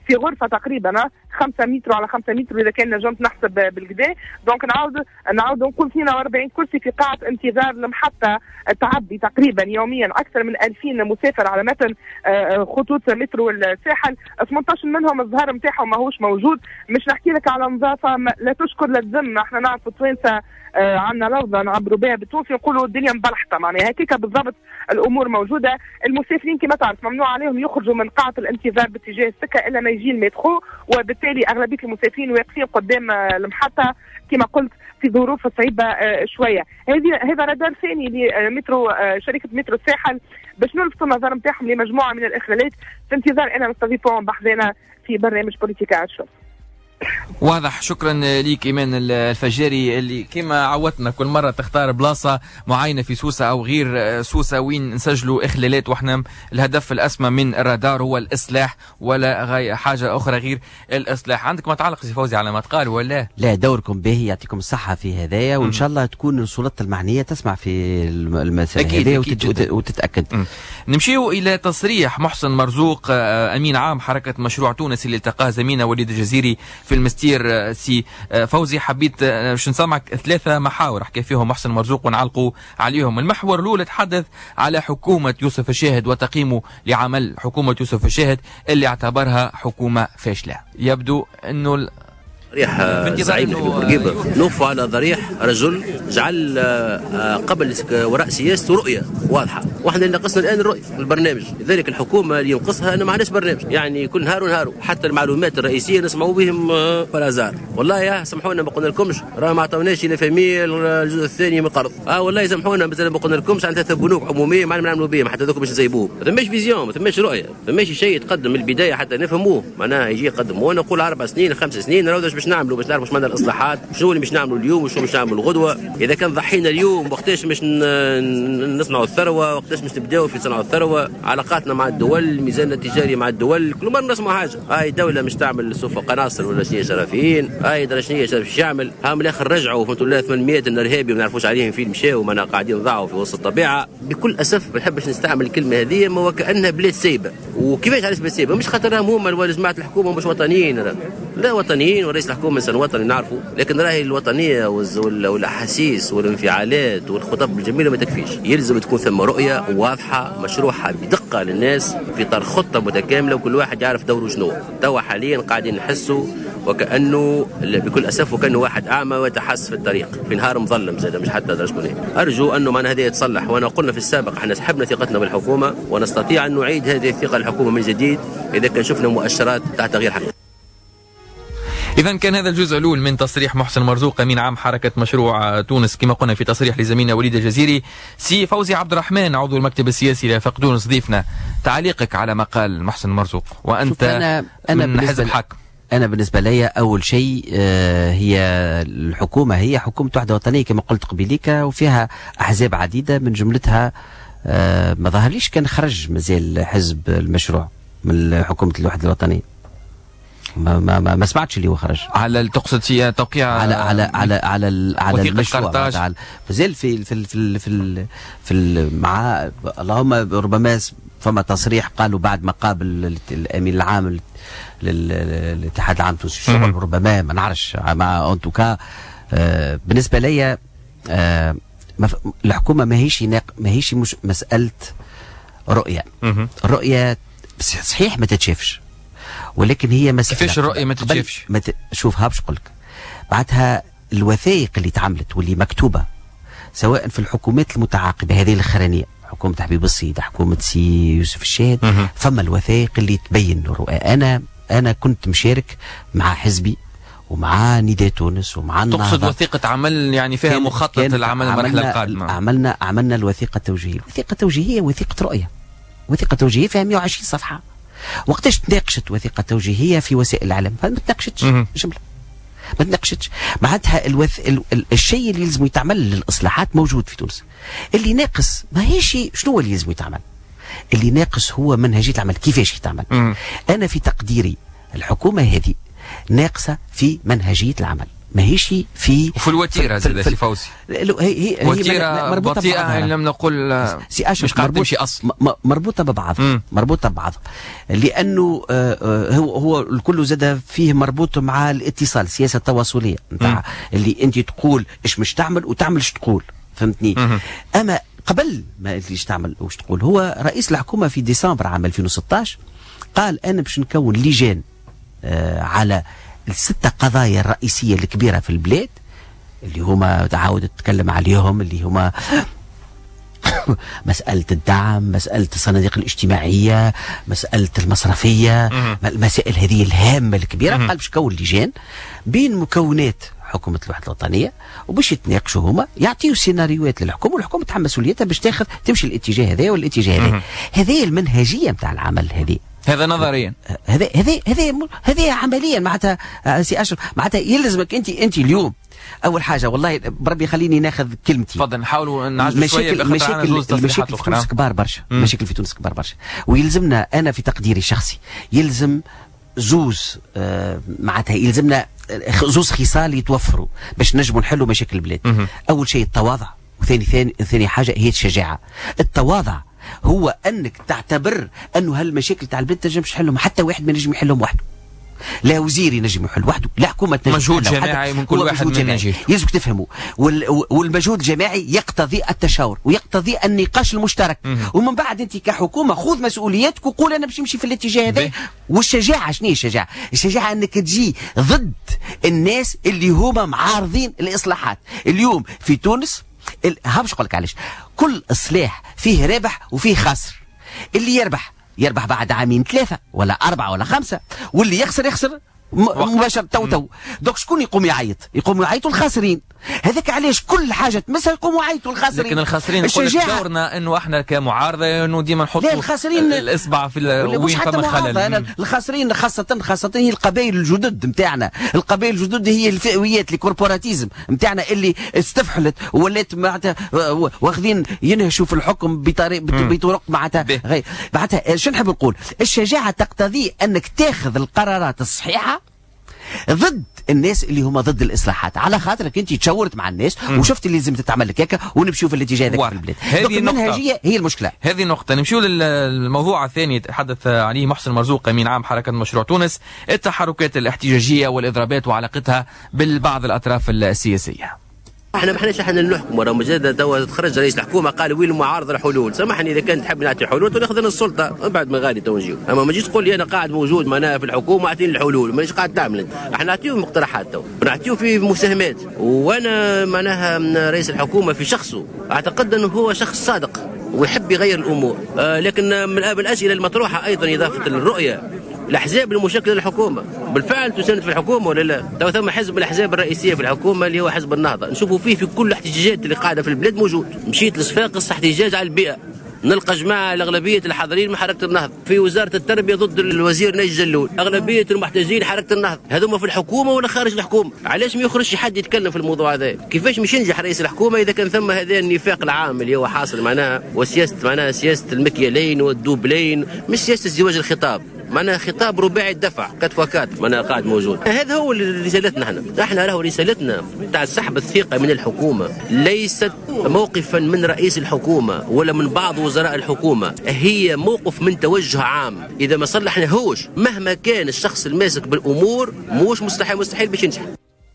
في غرفه تقريبا خمسة متر على خمسة متر اذا كان نجمت نحسب بالكدا. دونك نعاود نعاود نقول اثنين وأربعين كرسي في قاعه انتظار المحطه تعبي تقريبا يوميا اكثر من ألفين مسافر على متن خطوط مترو الساحل، ثمانية عشر منهم الظهر نتاعهم ماهوش موجود. مش نحكي لك على نظافه لا تشكر لا تذم، احنا نعرفوا التوانسه آه عندنا لفظه نعبروا بها بالتونسي نقولوا الدنيا مبلحطه، معناها هكاك بالضبط الامور موجوده. المسافرين كما تعرف ممنوع عليهم يخرجوا من قاعه الانتظار باتجاه السكه الا ما يجي المترو، وبالتالي اغلبيه المسافرين واقفين قدام آه المحطه كما قلت في ظروف صعيبه آه شويه. هذه هذا رادار ثاني لمترو آه شركه مترو الساحل باش نلفتوا النظر نتاعهم لمجموعه من الاخلالات في انتظار انا نستضيفهم بحذانا في برنامج بوليتيكا عشرة. واضح. شكرا ليك ايمان الفجاري اللي كما عودتنا كل مره تختار بلاصه معينه في سوسه او غير سوسه وين نسجلوا اخلالات، واحنا الهدف الاسمى من الرادار هو الاصلاح ولا غير حاجه اخرى غير الاصلاح. عندك ما تعلق سي فوزي على ما تقال ولا لا؟ دوركم باهي، يعطيكم الصحه في هدايا، وان شاء الله تكون السلطات المعنيه تسمع في المسائل هذه وتت... وتتاكد. نمشيو الى تصريح محسن مرزوق امين عام حركه مشروع تونس اللي التقاه زميلنا وليد الجزيري في المستير. سي فوزي حبيت باش نسمعك ثلاثه محاور حكى فيهم محسن مرزوق ونعلقوا عليهم. المحور الاول تحدث على حكومه يوسف الشاهد وتقييمه لعمل حكومه يوسف الشاهد اللي اعتبرها حكومه فاشله. يبدو انه ضريح زعيم بورقيبه نوف على ضريح رجل جعل قبل وراء سياسته رؤيه واضحه، واحنا اللي ناقصنا الان الرؤيه في البرنامج. لذلك الحكومه اللي ينقصها انه ما عندهاش برنامج، يعني كل نهار ونهار حتى المعلومات الرئيسيه نسمعوا بهم بالازار. والله يا سامحونا ما قلنا لكمش راه ما عطاوناش الا فامي الجزء الثاني من القرض. اه والله سامحونا مثلا ما قلنا لكمش عندنا ثلاث بنوك عموميه ما نعملوا بهم حتى ذوك باش نزيبوهم. ما ثماش فيزيون، ما ثماش رؤيه، ما ثماش شيء يتقدم من البدايه حتى نفهموه. معناها يجي يقدم وانا نقول اربع سنين خمس سنين نراو باش نعملوا باش نعرفوا واش معنى الاصلاحات، شنو اللي باش نعملوا اليوم وشنو باش نعملوا غدوه. اذا كان ضحينا اليوم وقتاش باش نصنعوا الثروه، وقتاش باش نبداو في صنع الثروه، علاقاتنا مع الدول، الميزان التجاري مع الدول، كل مره نسمع حاجه هاي الدوله مش تعمل سوف قناصر ولا شنو شرفيين، هاي درا شنو باش يعمل، ها من الاخر رجعوا فهمتوا الله ثمانمئة الارهابي ما نعرفوش عليهم فين مشاو، ما قاعدين ضاعوا في وسط الطبيعه. بكل اسف ما نحبش نستعمل الكلمه هذه، ما وكانها بلاد سايبه. وكيفاش علاش بلاد سايبه؟ مش خاطرهم هما جماعه الحكومه مش وطنيين، لا وطنيين، ورئيس الحكومه انسان وطني نعرفه، لكن راهي الوطنيه والاحاسيس والانفعالات والخطب الجميله ما تكفيش. يلزم تكون ثم رؤيه واضحه مشروحه بدقه للناس في اطار خطه متكامله وكل واحد يعرف دوره شنو. توا حاليا قاعدين نحسوا وكانه بكل اسف وكانه واحد اعمى ويتحس في الطريق في نهار مظلم زاد مش حتى درجه شكون. ارجو انه معنى هذا يتصلح، وانا قلنا في السابق احنا سحبنا ثقتنا بالحكومه ونستطيع ان نعيد هذه الثقه للحكومه من جديد اذا كان شفنا مؤشرات تاع تغيير حقيقي. إذا كان هذا الجزء الأول من تصريح محسن مرزوق أمين عام حركة مشروع تونس كما قلنا في تصريح لزميلنا وليد الجزيري. سي فوزي عبد الرحمن عضو المكتب السياسي لافاق تونس ضيفنا، تعليقك على ما قال محسن مرزوق وأنت أنا أنا من حزب حاكم. أنا بالنسبة لي أول شيء هي الحكومة هي حكومة وحدة وطنية كما قلت قبيليك، وفيها أحزاب عديدة من جملتها ما ظهرليش كان خرج مازال حزب المشروع من حكومة الوحدة الوطنية. ما ما ما, ما سمعتش اللي هو خرج على تقصد في توقيع على على على على على المشروع مازال في في في في, في مع اللهم ربما فما تصريح قالوا بعد ما قابل الامين العام للاتحاد العام التونسي الشغل ربما ما نعرفش مع ان توكا. آه بالنسبه لي آه الحكومه ماهيش ماهيش مش مساله رؤيه. الرؤيه صحيح ما تتشافش، ولكن هي مسألة كيفاش الرؤية ما تتشافش؟ مت... شوفها باش نقول لك بعدها الوثائق اللي تعملت واللي مكتوبة سواء في الحكومات المتعاقبة هذه الأخرانية، حكومة حبيب السيد، حكومة سي يوسف الشاهد، فما الوثائق اللي تبين الرؤية. أنا أنا كنت مشارك مع حزبي ومع نداء تونس ومع النهضة. تقصد وثيقة عمل يعني فيها مخطط العمل المرحلة القادمة؟ عملنا عملنا الوثيقة التوجيهية. الوثيقة التوجيهية وثيقة رؤية، وثيقة توجيهية فيها مئة وعشرين صفحة. وقتاش تناقشت وثيقة توجيهية في وسائل الإعلام؟ ما تناقشتش جملة، ما تناقشتش. معناتها الوث... ال... ال... الشيء اللي يلزم يتعمل للإصلاحات موجود في تونس. اللي ناقص ما هي شيء شنو اللي يلزم يتعمل؟ اللي ناقص هو منهجية العمل، كيفاش يتعمل. مم. أنا في تقديري الحكومة هذه ناقصة في منهجية العمل، ماهيش في وفي الوتيره زاد سي فوزي هي هي وتيره بطيئه لم نقول مش قاعد تمشي اصلا مربوطه ببعضها مربوطه ببعضها لانه هو هو الكل زاد فيه مربوط مع الاتصال السياسه التواصليه نتاع اللي انت تقول ايش مش تعمل وتعمل ايش تقول فهمتني. اما قبل ما ايش تعمل واش تقول هو رئيس الحكومه في ديسمبر عام ألفين وستطاش قال انا باش نكون لجان آه على الستة قضايا الرئيسية الكبيرة في البلاد اللي هما تعاود تتكلم عليهم اللي هما مسألة الدعم، مسألة الصناديق الاجتماعية، مسألة المصرفية، المسائل هذه الهامة الكبيرة. قال باش كون لجان بين مكونات حكومة الوحدة الوطنية وباش يتناقشوا هما يعطيوا سيناريوهات للحكومة والحكومة تحمل مسؤوليتها باش تاخذ تمشي الاتجاه هذا والاتجاه هذا. هذه المنهجية نتاع العمل هذه. هذا نظريا هذا هذا هذا هذا عمليا معناتها سي اشرف معناتها يلزمك انت انت اليوم اول حاجه والله بربي خليني ناخذ كلمتي. تفضل نحاولوا نعجلوا شويه المشاكل المشاكل في تونس كبار برشا المشاكل في تونس كبار برشا ويلزمنا انا في تقديري الشخصي يلزم زوز آه معناتها يلزمنا زوز خصال يتوفروا باش نجموا نحلوا مشاكل البلاد. اول شيء التواضع وثاني ثاني ثاني حاجه هي الشجاعه. التواضع هو انك تعتبر انه هالمشاكل تاع البلاد تنجمش تحلهم حتى واحد ما ينجم يحلهم وحده. لا وزير ينجم يحل وحده، لا حكومه تنجم مجهود جماعي من كل واحد منا يجي. يلزمك تفهموا والمجهود الجماعي يقتضي التشاور ويقتضي النقاش المشترك. ومن بعد انت كحكومه خذ مسؤوليتك وقول انا باش نمشي في الاتجاه هذا. والشجاعه شنو هي الشجاعه؟ الشجاعه انك تجي ضد الناس اللي هما معارضين الاصلاحات. اليوم في تونس ها باش نقول لك علاش كل اصلاح فيه رابح وفيه خاسر. اللي يربح يربح بعد عامين ثلاثة ولا أربعة ولا خمسة واللي يخسر يخسر مباشرة تو تو. دوك شكون يقوم يعيط؟ يقوموا يعيطوا الخاسرين. هذاك علاش كل حاجة تمسها يقوموا يعيطوا الخاسرين. لكن الخاسرين يقول لك دورنا انه احنا كمعارضة انه ديما نحطوا الخاسرين الاصبع في وين فما خلل. الخاسرين خاصة خاصة هي القبائل الجدد نتاعنا. القبائل الجدد هي الفئويات الكوربوراتيزم نتاعنا اللي استفحلت ولات معناتها واخذين ينهشوا في الحكم بطريق بطرق معناتها غير معناتها. شنو نحب نقول؟ الشجاعة تقتضي انك تاخذ القرارات الصحيحة ضد الناس اللي هما ضد الاصلاحات على خاطرك انت تشاورت مع الناس مم. وشفت اللي لازم تتعمل لك هكا ونمشيو في الاتجاه هذاك في البلاد. هذه المنهجيه هي المشكله. هذه نقطه. نمشيو للموضوع الثاني تحدث عليه محسن مرزوق امين عام حركه مشروع تونس، التحركات الاحتجاجيه والاضرابات وعلاقتها بالبعض الاطراف السياسيه. احنا ما احناش احنا نحكم ورا مجرد تو تخرج رئيس الحكومه قال وين المعارضه الحلول. سامحني اذا كان تحب نعطي حلول تاخذ لنا السلطه بعد ما غادي تو نجيو. اما ما تجيش تقول لي انا قاعد موجود معناها في الحكومه اعطيني الحلول مانيش قاعد تعمل انت. احنا نعطيهم مقترحات تو ونعطيهم في مساهمات. وانا معناها رئيس الحكومه في شخصه اعتقد انه هو شخص صادق ويحب يغير الامور. آه لكن من الاسئله المطروحه ايضا اضافه للرؤيه الاحزاب المشكله للحكومه بالفعل تساند في الحكومه ولا لا؟ تو ثم حزب الاحزاب الرئيسيه في الحكومه اللي هو حزب النهضه نشوفوا فيه في كل الاحتجاجات اللي قاعده في البلاد موجود. مشيت لصفاقس احتجاج على البيئه نلقى جماعه الاغلبيه الحاضرين من حركه النهضه. في وزاره التربيه ضد الوزير ناجي جلول اغلبيه المحتجين حركه النهضه. هذوما في الحكومه ولا خارج الحكومه؟ علاش ما يخرجش حد يتكلم في الموضوع هذا؟ كيفاش مش ينجح رئيس الحكومه اذا كان ثم هذا النفاق العام اللي هو حاصل معناها وسياسه معناها سياسه المكيالين والدوبلين مش سياسه ازدواج الخطاب معناها خطاب رباعي الدفع كات وكات معناها قاعد موجود. هذا هو رسالتنا احنا. احنا له رسالتنا تاع سحب الثقه من الحكومه ليست موقفا من رئيس الحكومه ولا من بعض وزراء الحكومه، هي موقف من توجه عام. اذا ما صلحناهوش مهما كان الشخص الماسك بالامور موش مستحيل مستحيل باش ينجح.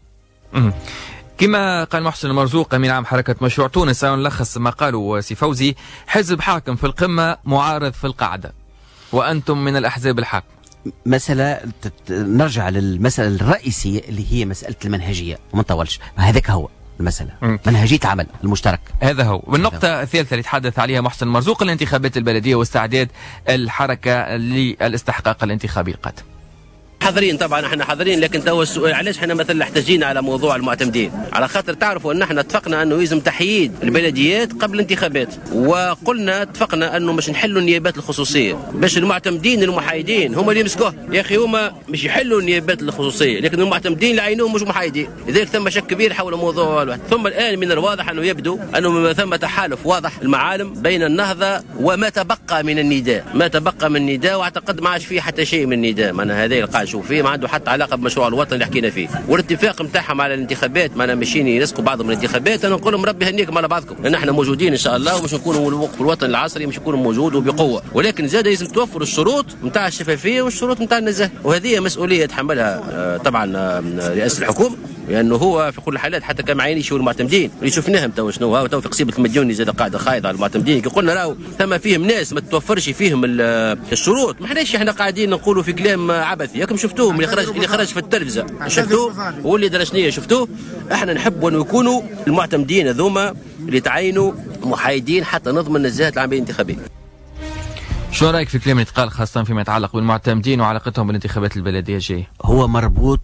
كما قال محسن مرزوق امين عام حركه مشروع تونس، نلخص ما قالوا سي فوزي: حزب حاكم في القمه معارض في القاعده وأنتم من الأحزاب الحاكم. مسألة نرجع للمسألة الرئيسية اللي هي مسألة المنهجية وما نطولش. هذاك هو المسألة م. منهجية عمل المشترك. هذا هو. والنقطة الثالثة اللي تحدث عليها محسن مرزوق الانتخابات البلدية واستعداد الحركة للاستحقاق الانتخابي القادم. حاضرين طبعا احنا حاضرين، لكن تو السؤال علاش احنا مثلا احتجينا على موضوع المعتمدين؟ على خاطر تعرفوا ان احنا اتفقنا انه يلزم تحييد البلديات قبل الانتخابات، وقلنا اتفقنا انه مش نحلوا النيابات الخصوصيه باش المعتمدين المحايدين هم اللي يمسكوه. يا اخي هما مش يحلوا النيابات الخصوصيه لكن المعتمدين اللي عينوهم مش محايدين، لذلك ثم شك كبير حول موضوع الواحد. ثم الان من الواضح انه يبدو انه ثم تحالف واضح المعالم بين النهضه وما تبقى من النداء، ما تبقى من النداء، واعتقد ما عادش فيه حتى شيء من النداء. معناها هذا اللي قاعد فيه ما عنده حتى علاقه بالمشروع الوطني اللي حكينا فيه. والاتفاق نتاعهم على الانتخابات معنا ماشيين يلصقوا بعضهم من الانتخابات. انا نقول لهم ربي يهنيكم على بعضكم لان احنا موجودين ان شاء الله ومش نكونوا الوقف الوطني العصري مش نكونوا موجود وبقوه، ولكن زاد لازم توفر الشروط نتاع الشفافيه والشروط نتاع النزاهه، وهذه مسؤوليه يتحملها طبعا رئاسه الحكومه لانه هو في كل الحالات حتى كان معيني شو المعتمدين اللي شفناهم تو شنو هو تو في قصيبه المديوني زاد قاعده خايضه على المعتمدين كي قلنا راهو ثم فيهم ناس ما توفرش فيهم الشروط. ما احناش احنا قاعدين نقولوا في كلام عبثي، ياكم شفتوه اللي خرج اللي خرج في التلفزه شفتوه واللي درسنيه شفتوه. احنا نحبوا ان يكونوا المعتمدين هذوما اللي تعينوا محايدين حتى نضمن نزاهه العمليه الانتخابيه. شو رايك في كلام اللي يتقال خاصه فيما يتعلق بالمعتمدين وعلاقتهم بالانتخابات البلديه الجايه؟ هو مربوط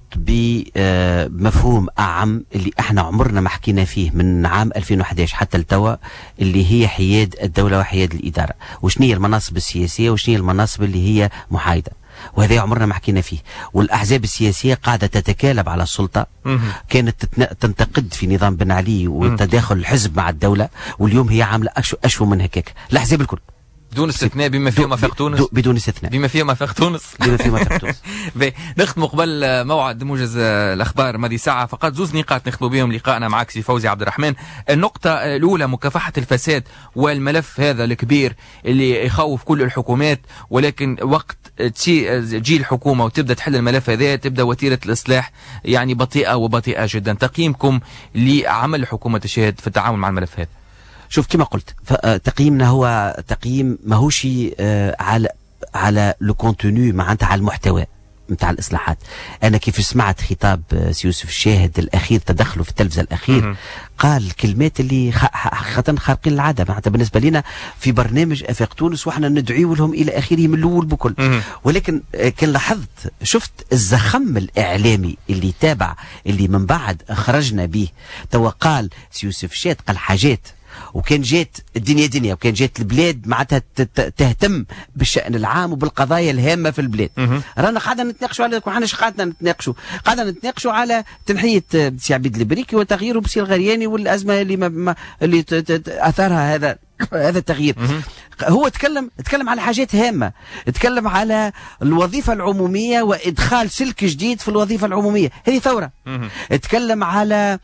بمفهوم اعم اللي احنا عمرنا ما حكينا فيه من عام ألفين وأحد عشر حتى لتوا، اللي هي حياد الدوله وحياد الاداره، وشنو هي المناصب السياسيه وشنو هي المناصب اللي هي محايده، وهذا عمرنا ما حكينا فيه. والاحزاب السياسيه قاعده تتكالب على السلطه، كانت تنتقد في نظام بن علي وتداخل الحزب مع الدوله، واليوم هي عامله اشو من هكاك الاحزاب الكل بدون استثناء بما فيه وفاق تونس. بدون استثناء بما فيه وفاق تونس. بما فيه وفاق تونس. نختم قبل موعد موجز الاخبار ماضي ساعه فقط زوز نقاط نختم بهم لقائنا معك سي فوزي عبد الرحمن. النقطه الاولى مكافحه الفساد والملف هذا الكبير اللي يخوف كل الحكومات، ولكن وقت تجي الحكومه وتبدا تحل الملف هذا تبدا وتيره الاصلاح يعني بطيئه وبطيئه جدا. تقييمكم لعمل الحكومه تشاهد في التعامل مع الملف هذا؟ شوف كما قلت تقييمنا هو تقييم ماهوش على على لو كونتوني معناتها على المحتوى نتاع الاصلاحات. انا كيف سمعت خطاب سي يوسف الشاهد الاخير تدخله في التلفزه الاخير قال كلمات اللي حقيقه خارقين العاده معناتها بالنسبه لنا في برنامج افاق تونس واحنا ندعيو لهم الى اخره من الاول بكل. ولكن كان لاحظت شفت الزخم الاعلامي اللي تابع اللي من بعد خرجنا به توا قال سي يوسف الشاهد قال حاجات وكان جات الدنيا دنيا وكان جات البلاد معناتها تهتم بالشأن العام وبالقضايا الهامة في البلاد. رانا قاعدة نتناقشوا على ما حناش قاعدة نتناقشوا قاعدة نتناقشوا على تنحية سي عبيد البريكي وتغييره بسي الغرياني والأزمة اللي ما ما اللي أثرها هذا هذا التغيير. هو تكلم تكلم على حاجات هامة، تكلم على الوظيفة العمومية وإدخال سلك جديد في الوظيفة العمومية، هذه ثورة. تكلم على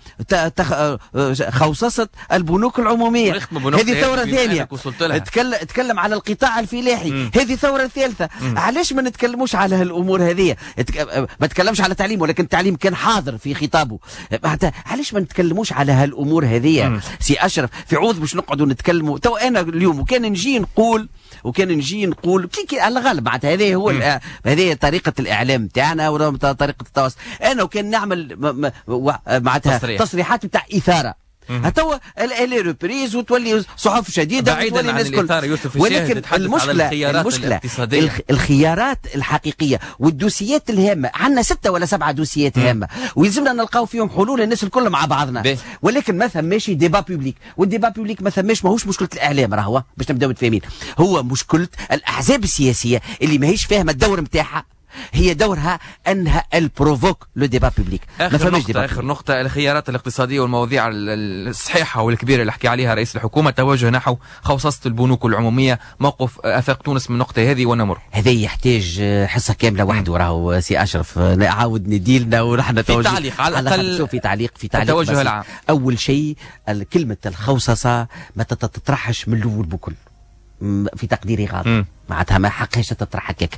خوصصة البنوك العمومية، هذه ثورة ثانية. تكلم على القطاع الفلاحي، هذه ثورة ثالثة. علاش ما نتكلموش على هالأمور هذه؟ ما تكلمش على التعليم ولكن التعليم كان حاضر في خطابه. علاش ما نتكلموش على هالأمور هذه؟ سي أشرف في عوض باش نقعدوا نتكلموا تو انا اليوم وكان نجي نقول وكان نجي نقول كي على الغالب معناتها هذه هو هذه طريقه الاعلام تاعنا وطريقه التواصل. انا وكان نعمل معناتها تصريحات بتاع اثاره هتوا الالي ريبريز وتولي صحف شديده بعيدا عن الاثاره يوسف الشاهد. ولكن المشكله الخيارات المشكله الخيارات الحقيقيه والدوسيات الهامه. عندنا ستة ولا سبعة دوسيات هامه ويلزمنا نلقاو فيهم حلول الناس الكل مع بعضنا بي. ولكن ما ثماش ديبا بوبليك، والديبا بوبليك ما ثماش ماهوش مشكله الاعلام راهو باش نبداو متفاهمين، هو مشكله الاحزاب السياسيه اللي ماهيش فاهمه الدور نتاعها، هي دورها انها البروفوك لو ديبا بوبليك. اخر نقطه اخر نقطه الخيارات الاقتصاديه والمواضيع الصحيحه والكبيره اللي حكي عليها رئيس الحكومه توجه نحو خوصصه البنوك العموميه. موقف افاق تونس من النقطه هذه ونمر. هذا يحتاج حصه كامله وحده راهو سي اشرف نعاود نديلنا ونحن في تعليق على الاقل في تعليق في تعليق التوجه العام. اول شيء كلمه الخوصصه ما تتطرحش من الاول بكل في تقديري غلط معناتها ما حقهاش تطرح هكاك.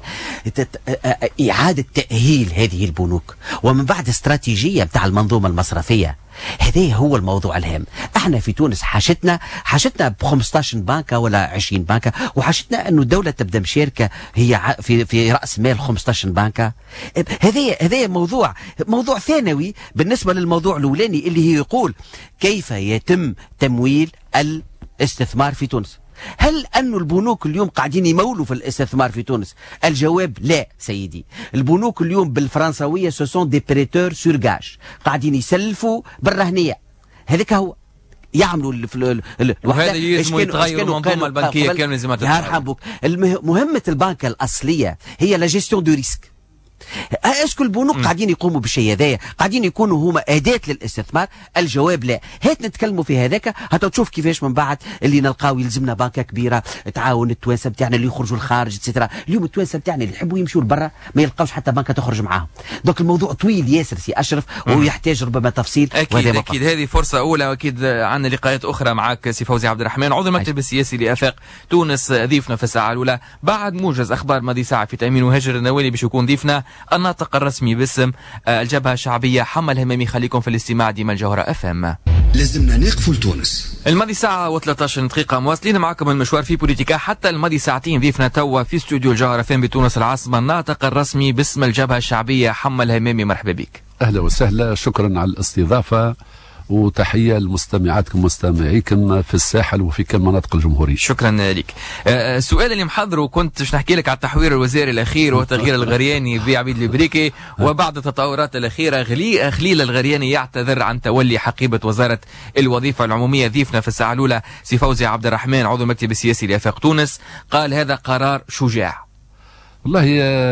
إعادة تأهيل هذه البنوك ومن بعد استراتيجية بتاع المنظومة المصرفية، هذا هو الموضوع الهام. احنا في تونس حاجتنا حاجتنا ب خمسطاش بنكة ولا عشرين بنكة، وحاجتنا انه الدولة تبدا مشاركة هي في في رأس مال خمسطاش بنكة. هذا هذا موضوع موضوع ثانوي بالنسبة للموضوع الأولاني اللي هي يقول كيف يتم تمويل الاستثمار في تونس. هل أن البنوك اليوم قاعدين يمولوا في الاستثمار في تونس؟ الجواب لا سيدي. البنوك اليوم بالفرنسوية سوسون دي بريتور سور جاج، قاعدين يسلفوا بالرهنية. هذاك هو يعملوا وهذا يلزم يتغير المنظومة البنكية كامل لازم تتغير. مهمة البنك الأصلية هي لا جيستيون دو ريسك. اسكو البنوك م. قاعدين يقوموا بالشيء هذايا، قاعدين يكونوا هما اداه للاستثمار؟ الجواب لا. هات نتكلموا في هذاك حتى تشوف كيفاش من بعد اللي نلقاو يلزمنا بنكه كبيره تعاون التوانسه بتاعنا اللي يخرجوا الخارج اتسيترا. اليوم التوانسه بتاعنا اللي يحبوا يمشوا لبرا ما يلقاوش حتى بنكه تخرج معاهم. دونك الموضوع طويل ياسر سي اشرف ويحتاج ربما تفصيل. اكيد اكيد هذه فرصه اولى، واكيد عندنا لقاءات اخرى معك سي فوزي عبد الرحمن عضو المكتب السياسي لافاق تونس ضيفنا في الساعه الاولى. بعد موجز اخبار ماضي ساعه في تامين وهجر النوالي باش يكون ضيفنا الناطق الرسمي باسم الجبهه الشعبيه حمى الهمامي. خليكم في الاستماع ديما الجوهره اف ام. لازمنا نقفوا لتونس. الماضي ساعه و13 دقيقه مواصلين معكم المشوار في بوليتيكا حتى الماضي ساعتين. ضيفنا توا في استوديو الجوهره اف ام بتونس العاصمه الناطق الرسمي باسم الجبهه الشعبيه حمى الهمامي. مرحبا بك. اهلا وسهلا، شكرا على الاستضافه وتحيه لمستمعاتكم ومستمعيكم في الساحل وفي كل مناطق الجمهوريه. شكرا لك. السؤال اللي محضره كنت باش نحكي لك على التحوير الوزاري الاخير وتغيير الغرياني بعبيد البريكي، وبعد التطورات الاخيره غلي خليل الغرياني يعتذر عن تولي حقيبه وزاره الوظيفه العموميه. ضيفنا في الساعه الاولى سي فوزي عبد الرحمن عضو المكتب السياسي لافاق تونس، قال هذا قرار شجاع. والله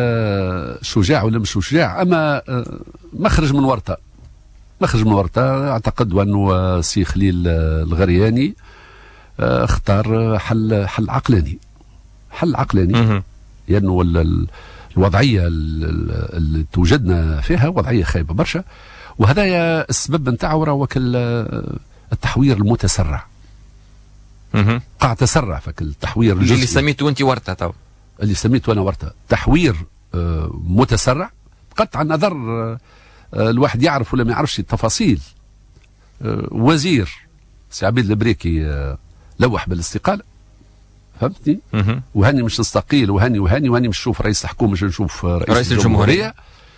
شجاع ولا مش شجاع، اما مخرج من ورطه مخرج من ورطه. اعتقد وانه سي خليل الغرياني اختار حل حل عقلاني حل عقلاني لانه يعني الوضعيه اللي توجدنا فيها وضعيه خايبه برشا، وهذايا السبب نتاعو راهو التحوير المتسرع. قاع تسرع فك التحوير الجزئي اللي سميته انت ورطه تو اللي سميته انا ورطه تحوير متسرع. قطع النظر الواحد يعرف ولا ما يعرفش التفاصيل. وزير سي عبيد البريكي لوح بالاستقاله، فهمتني؟ وهاني مش نستقيل وهاني وهاني وهاني مش نشوف رئيس الحكومه، مش نشوف رئيس, رئيس الجمهوريه, الجمهورية.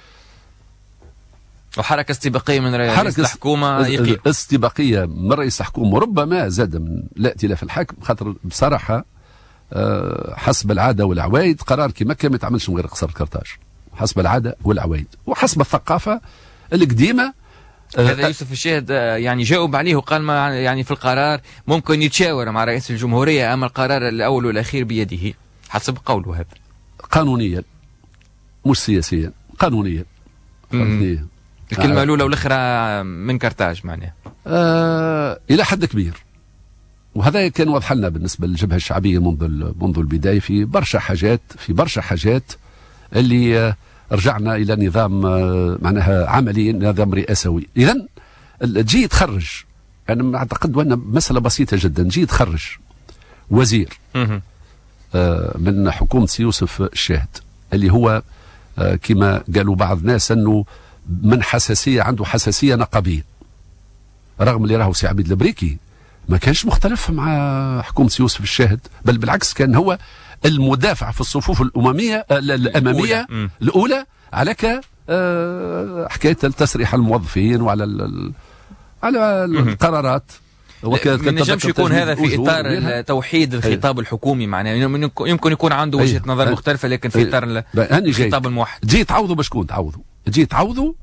وحركه استباقيه من رئيس الحكومه يقيل. استباقيه من رئيس الحكومه وربما زاد من الائتلاف الحاكم، خاطر بصراحه حسب العاده والعوايد قرار كيما كان ما يتعملش من غير قصر الكرتاج، حسب العاده والعوايد وحسب الثقافه القديمه. هذا يوسف الشاهد يعني جاوب عليه وقال ما يعني في القرار ممكن يتشاور مع رئيس الجمهوريه، اما القرار الاول والاخير بيده حسب قوله هذا. قانونيا مش سياسيا، قانونيا. الكلمه الاولى والاخرى من كرتاج معناها آه الى حد كبير، وهذا كان واضح لنا بالنسبه للجبهه الشعبيه منذ منذ البدايه في برشا حاجات في برشا حاجات اللي رجعنا الى نظام معناها عملي، نظام رئاسوي. اذا تجي تخرج، انا اعتقد وان مساله بسيطه جدا، تجي تخرج وزير آه من حكومه سي يوسف الشاهد اللي هو آه كما قالوا بعض الناس انه من حساسيه عنده حساسيه نقابيه، رغم اللي راهو سي عبيد البريكي ما كانش مختلف مع حكومه سي يوسف الشاهد، بل بالعكس كان هو المدافع في الصفوف الامميه الاماميه الاولى, الأولى على ك حكايه التسريح الموظفين وعلى ال على القرارات. ما نجمش يكون هذا في اطار توحيد الخطاب الحكومي، معناه يمكن يكون عنده وجهه نظر مختلفه لكن في اطار الخطاب الموحد. جي تعوضوا بشكون تعوضوا؟ جي تعوضوا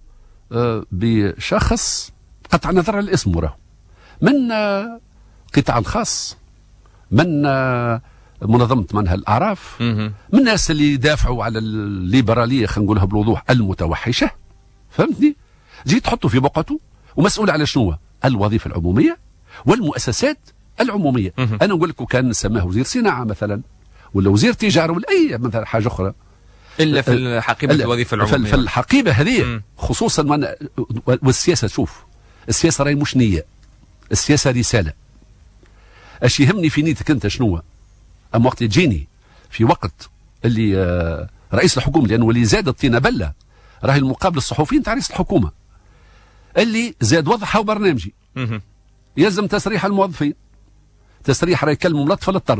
بشخص قطع نظر الاسم وراه من القطاع الخاص، من منظمة منها الأعراف، من الناس اللي يدافعوا على الليبرالية خلينا نقولها بالوضوح المتوحشة، فهمتني؟ جيت تحطه في بقعته ومسؤول على شنو؟ الوظيفة العمومية والمؤسسات العمومية. أنا نقول لك كان نسماه وزير صناعة مثلا ولا وزير تجارة ولا أي مثلا حاجة أخرى، إلا في الحقيبة الوظيفة العمومية، في الحقيبة هذه خصوصا من والسياسة. شوف السياسة راهي مش نية، السياسة رسالة. اش يهمني في نيتك انت شنو؟ اما وقت تجيني في وقت اللي آه رئيس الحكومه، لانه اللي زاد الطينه بله راهي المقابل الصحفيين تاع رئيس الحكومه اللي زاد وضحها وبرنامجي يلزم تسريح الموظفين، تسريح راهي كلمه ملطفه للطرد،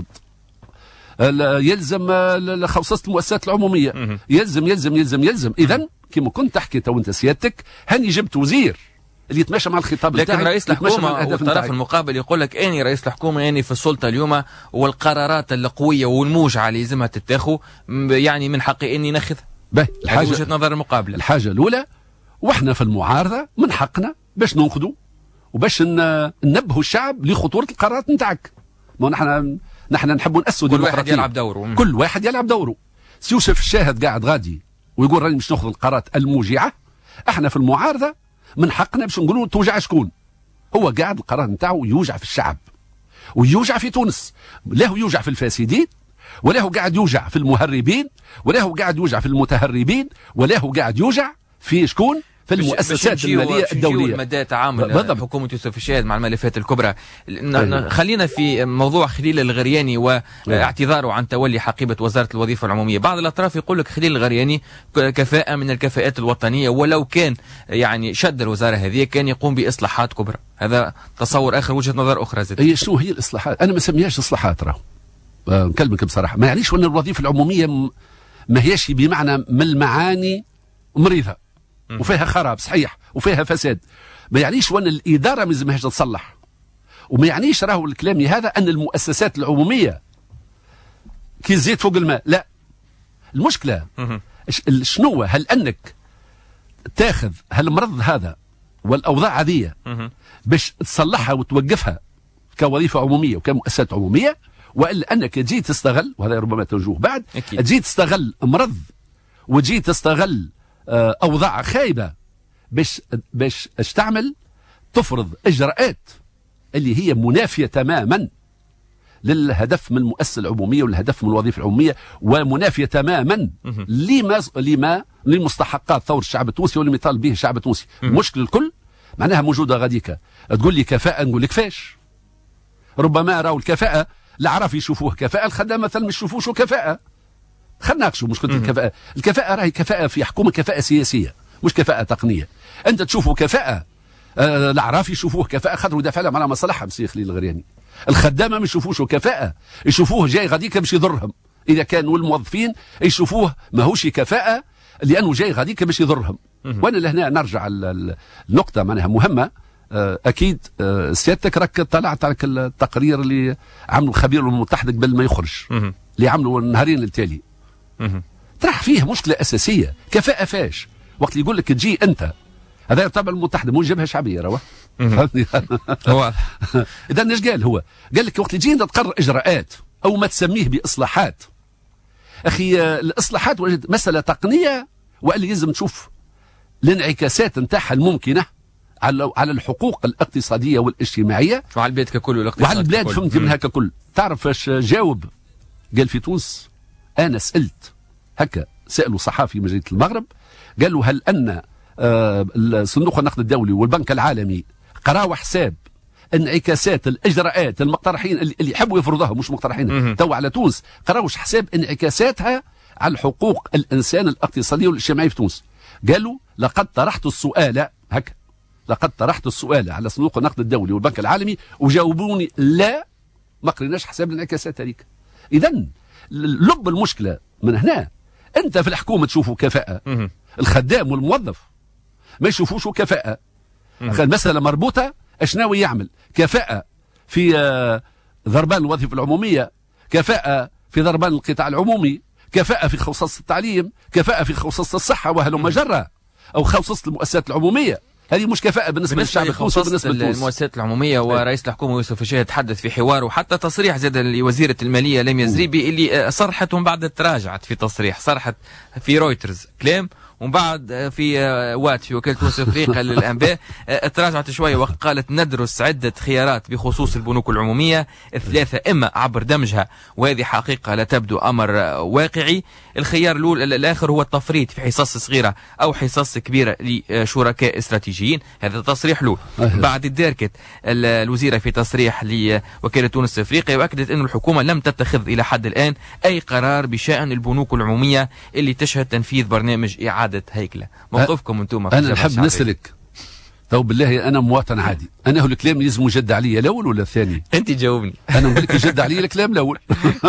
يلزم خصوصيه المؤسسات العموميه، يلزم يلزم يلزم يلزم. اذا كما كنت تحكي تو انت سيادتك، هاني جبت وزير اللي يتماشى مع الخطاب، لكن رئيس الحكومه والطرف المقابل يقول لك اني رئيس الحكومه اني في السلطه اليوم، والقرارات القويه والموجعه اللي لازمها تتاخذ يعني من حقي اني ناخذها. هذه وجهه نظر المقابله. الحاجه الاولى، واحنا في المعارضه من حقنا باش ننقذوا وباش ننبهوا الشعب لخطوره القرارات نتاعك. ما نحن نحن نحبوا نأسوا كل واحد يلعب دوره. كل واحد يلعب دوره. يوسف الشاهد قاعد غادي ويقول راني مش ناخذ القرارات الموجعه، احنا في المعارضه من حقنا باش نقولوا توجع شكون. هو قاعد القرار نتاعو يوجع في الشعب ويوجع في تونس، لا هو يوجع في الفاسدين، ولا هو قاعد يوجع في المهربين، ولا هو قاعد يوجع في المتهربين، ولا هو قاعد يوجع في شكون؟ في المؤسسات الماليه الدوليه. مدى تعامل حكومه يوسف الشاهد مع الملفات الكبرى. خلينا في موضوع خليل الغرياني واعتذاره عن تولي حقيبه وزاره الوظيفه العموميه. بعض الاطراف يقول لك خليل الغرياني كفاءه من الكفاءات الوطنيه، ولو كان يعني شد الوزاره هذه كان يقوم باصلاحات كبرى. هذا تصور اخر، وجهه نظر اخرى زي هي شنو هي الاصلاحات؟ انا ما سميهاش اصلاحات، راهو نكلمك بصراحه، ما يعنيش ان الوظيفه العموميه ما هيش بمعنى من المعاني مريضه وفيها خراب صحيح وفيها فساد، ما يعنيش وان الاداره ما لازمهاش تتصلح، وما يعنيش راهو الكلام هذا ان المؤسسات العموميه كي زيت فوق الماء، لا. المشكله شنو؟ هل انك تاخذ هالمرض هذا والاوضاع هذه باش تصلحها وتوقفها كوظيفه عموميه وكمؤسسات عموميه، والا انك تجي تستغل، وهذا ربما توجوه بعد، تجي تستغل مرض وتجي تستغل اوضاع خايبه باش باش اش تعمل؟ تفرض اجراءات اللي هي منافيه تماما للهدف من المؤسسه العموميه والهدف من الوظيفه العموميه، ومنافيه تماما لما لما لمستحقات ثور الشعب التونسي واللي يطالب به الشعب التونسي. المشكل الكل معناها موجوده غاديكا. تقول لي كفاءه، نقول لك فاش. ربما راهو الكفاءه العرف يشوفوه كفاءه، الخدام مثلا ما يشوفوش كفاءه. خلينا نناقشوا مشكله الكفاءه. الكفاءه راهي كفاءه في حكومه، كفاءه سياسيه مش كفاءه تقنيه. انت تشوفوا كفاءه، آه العراف يشوفوه كفاءه خاطر يدافع لهم على مصالحهم سي خليل الغرياني. الخدامه ما يشوفوش كفاءه، يشوفوه جاي غاديك باش يضرهم. اذا كانوا الموظفين يشوفوه ماهوش كفاءه لانه جاي غاديك باش يضرهم. وانا لهنا نرجع النقطه معناها مهمه. آه اكيد آه سيادتك راك طلعت على التقرير اللي عملوا الخبير المتحد قبل ما يخرج، اللي عملوا النهارين التالي. طرح فيه مشكله اساسيه، كفاءه فاش؟ وقت اللي يقول لك تجي انت، هذا يعتبر المتحده مو جبهه شعبيه رواه. هو اذا ايش قال هو؟ قال لك وقت اللي تجي انت تقرر اجراءات او ما تسميه باصلاحات. اخي الاصلاحات وجد مساله تقنيه، واللي لازم تشوف الانعكاسات نتاعها الممكنه على على الحقوق الاقتصاديه والاجتماعيه وعلى البلاد ككل والاقتصاد وعلى البلاد. فهمت منها ككل. تعرف فاش جاوب؟ قال في تونس انا سالت هكا، سالوا صحافي من جريده المغرب، قالوا هل ان آه صندوق النقد الدولي والبنك العالمي قراوا حساب انعكاسات الاجراءات المقترحين اللي يحبوا يفرضوها، مش مقترحين تو على تونس، قراوش حساب انعكاساتها على حقوق الانسان الاقتصاديه والاجتماعيه في تونس. قالوا لقد طرحت السؤال هكا، لقد طرحت السؤال على صندوق النقد الدولي والبنك العالمي وجاوبوني لا، ما قريناش حساب الانعكاسات هذيك. اذا لب المشكله من هنا. انت في الحكومه تشوفوا كفاءه، الخدام والموظف ما يشوفوش كفاءه. المساله مربوطه، اشناوي يعمل؟ كفاءه في ضربان الوظيفه العموميه، كفاءه في ضربان القطاع العمومي، كفاءه في خوصصه التعليم، كفاءه في خوصصه الصحه وهلم جرة، او خوصصه المؤسسات العموميه. هذه مش كفاءة بالنسبة للشعب التونسي وبالنسبة لتونس. المؤسسات العمومية ورئيس الحكومة يوسف الشاهد تحدث في حوار، وحتى تصريح زاد لوزيرة المالية لميا زريبي اللي صرحت ومن بعد تراجعت في تصريح، صرحت في رويترز كلام ومن بعد في وات في وكالة تونس افريقيا للانباء تراجعت شويه وقت قالت ندرس عده خيارات بخصوص البنوك العموميه الثلاثه، اما عبر دمجها وهذه حقيقه لا تبدو امر واقعي. الخيار الاول الاخر هو التفريط في حصص صغيره او حصص كبيره لشركاء استراتيجيين، هذا تصريح له. بعد الداركت الوزيره في تصريح لوكاله تونس افريقيا واكدت انه الحكومه لم تتخذ الى حد الان اي قرار بشان البنوك العموميه اللي تشهد تنفيذ برنامج اعاده هيكله. موقفكم انتم؟ انا نحب نسالك تو بالله، انا مواطن عادي، انا هو الكلام لازم يجد عليا الاول ولا الثاني؟ انت جاوبني. انا نقول لك يجد عليا الكلام الاول.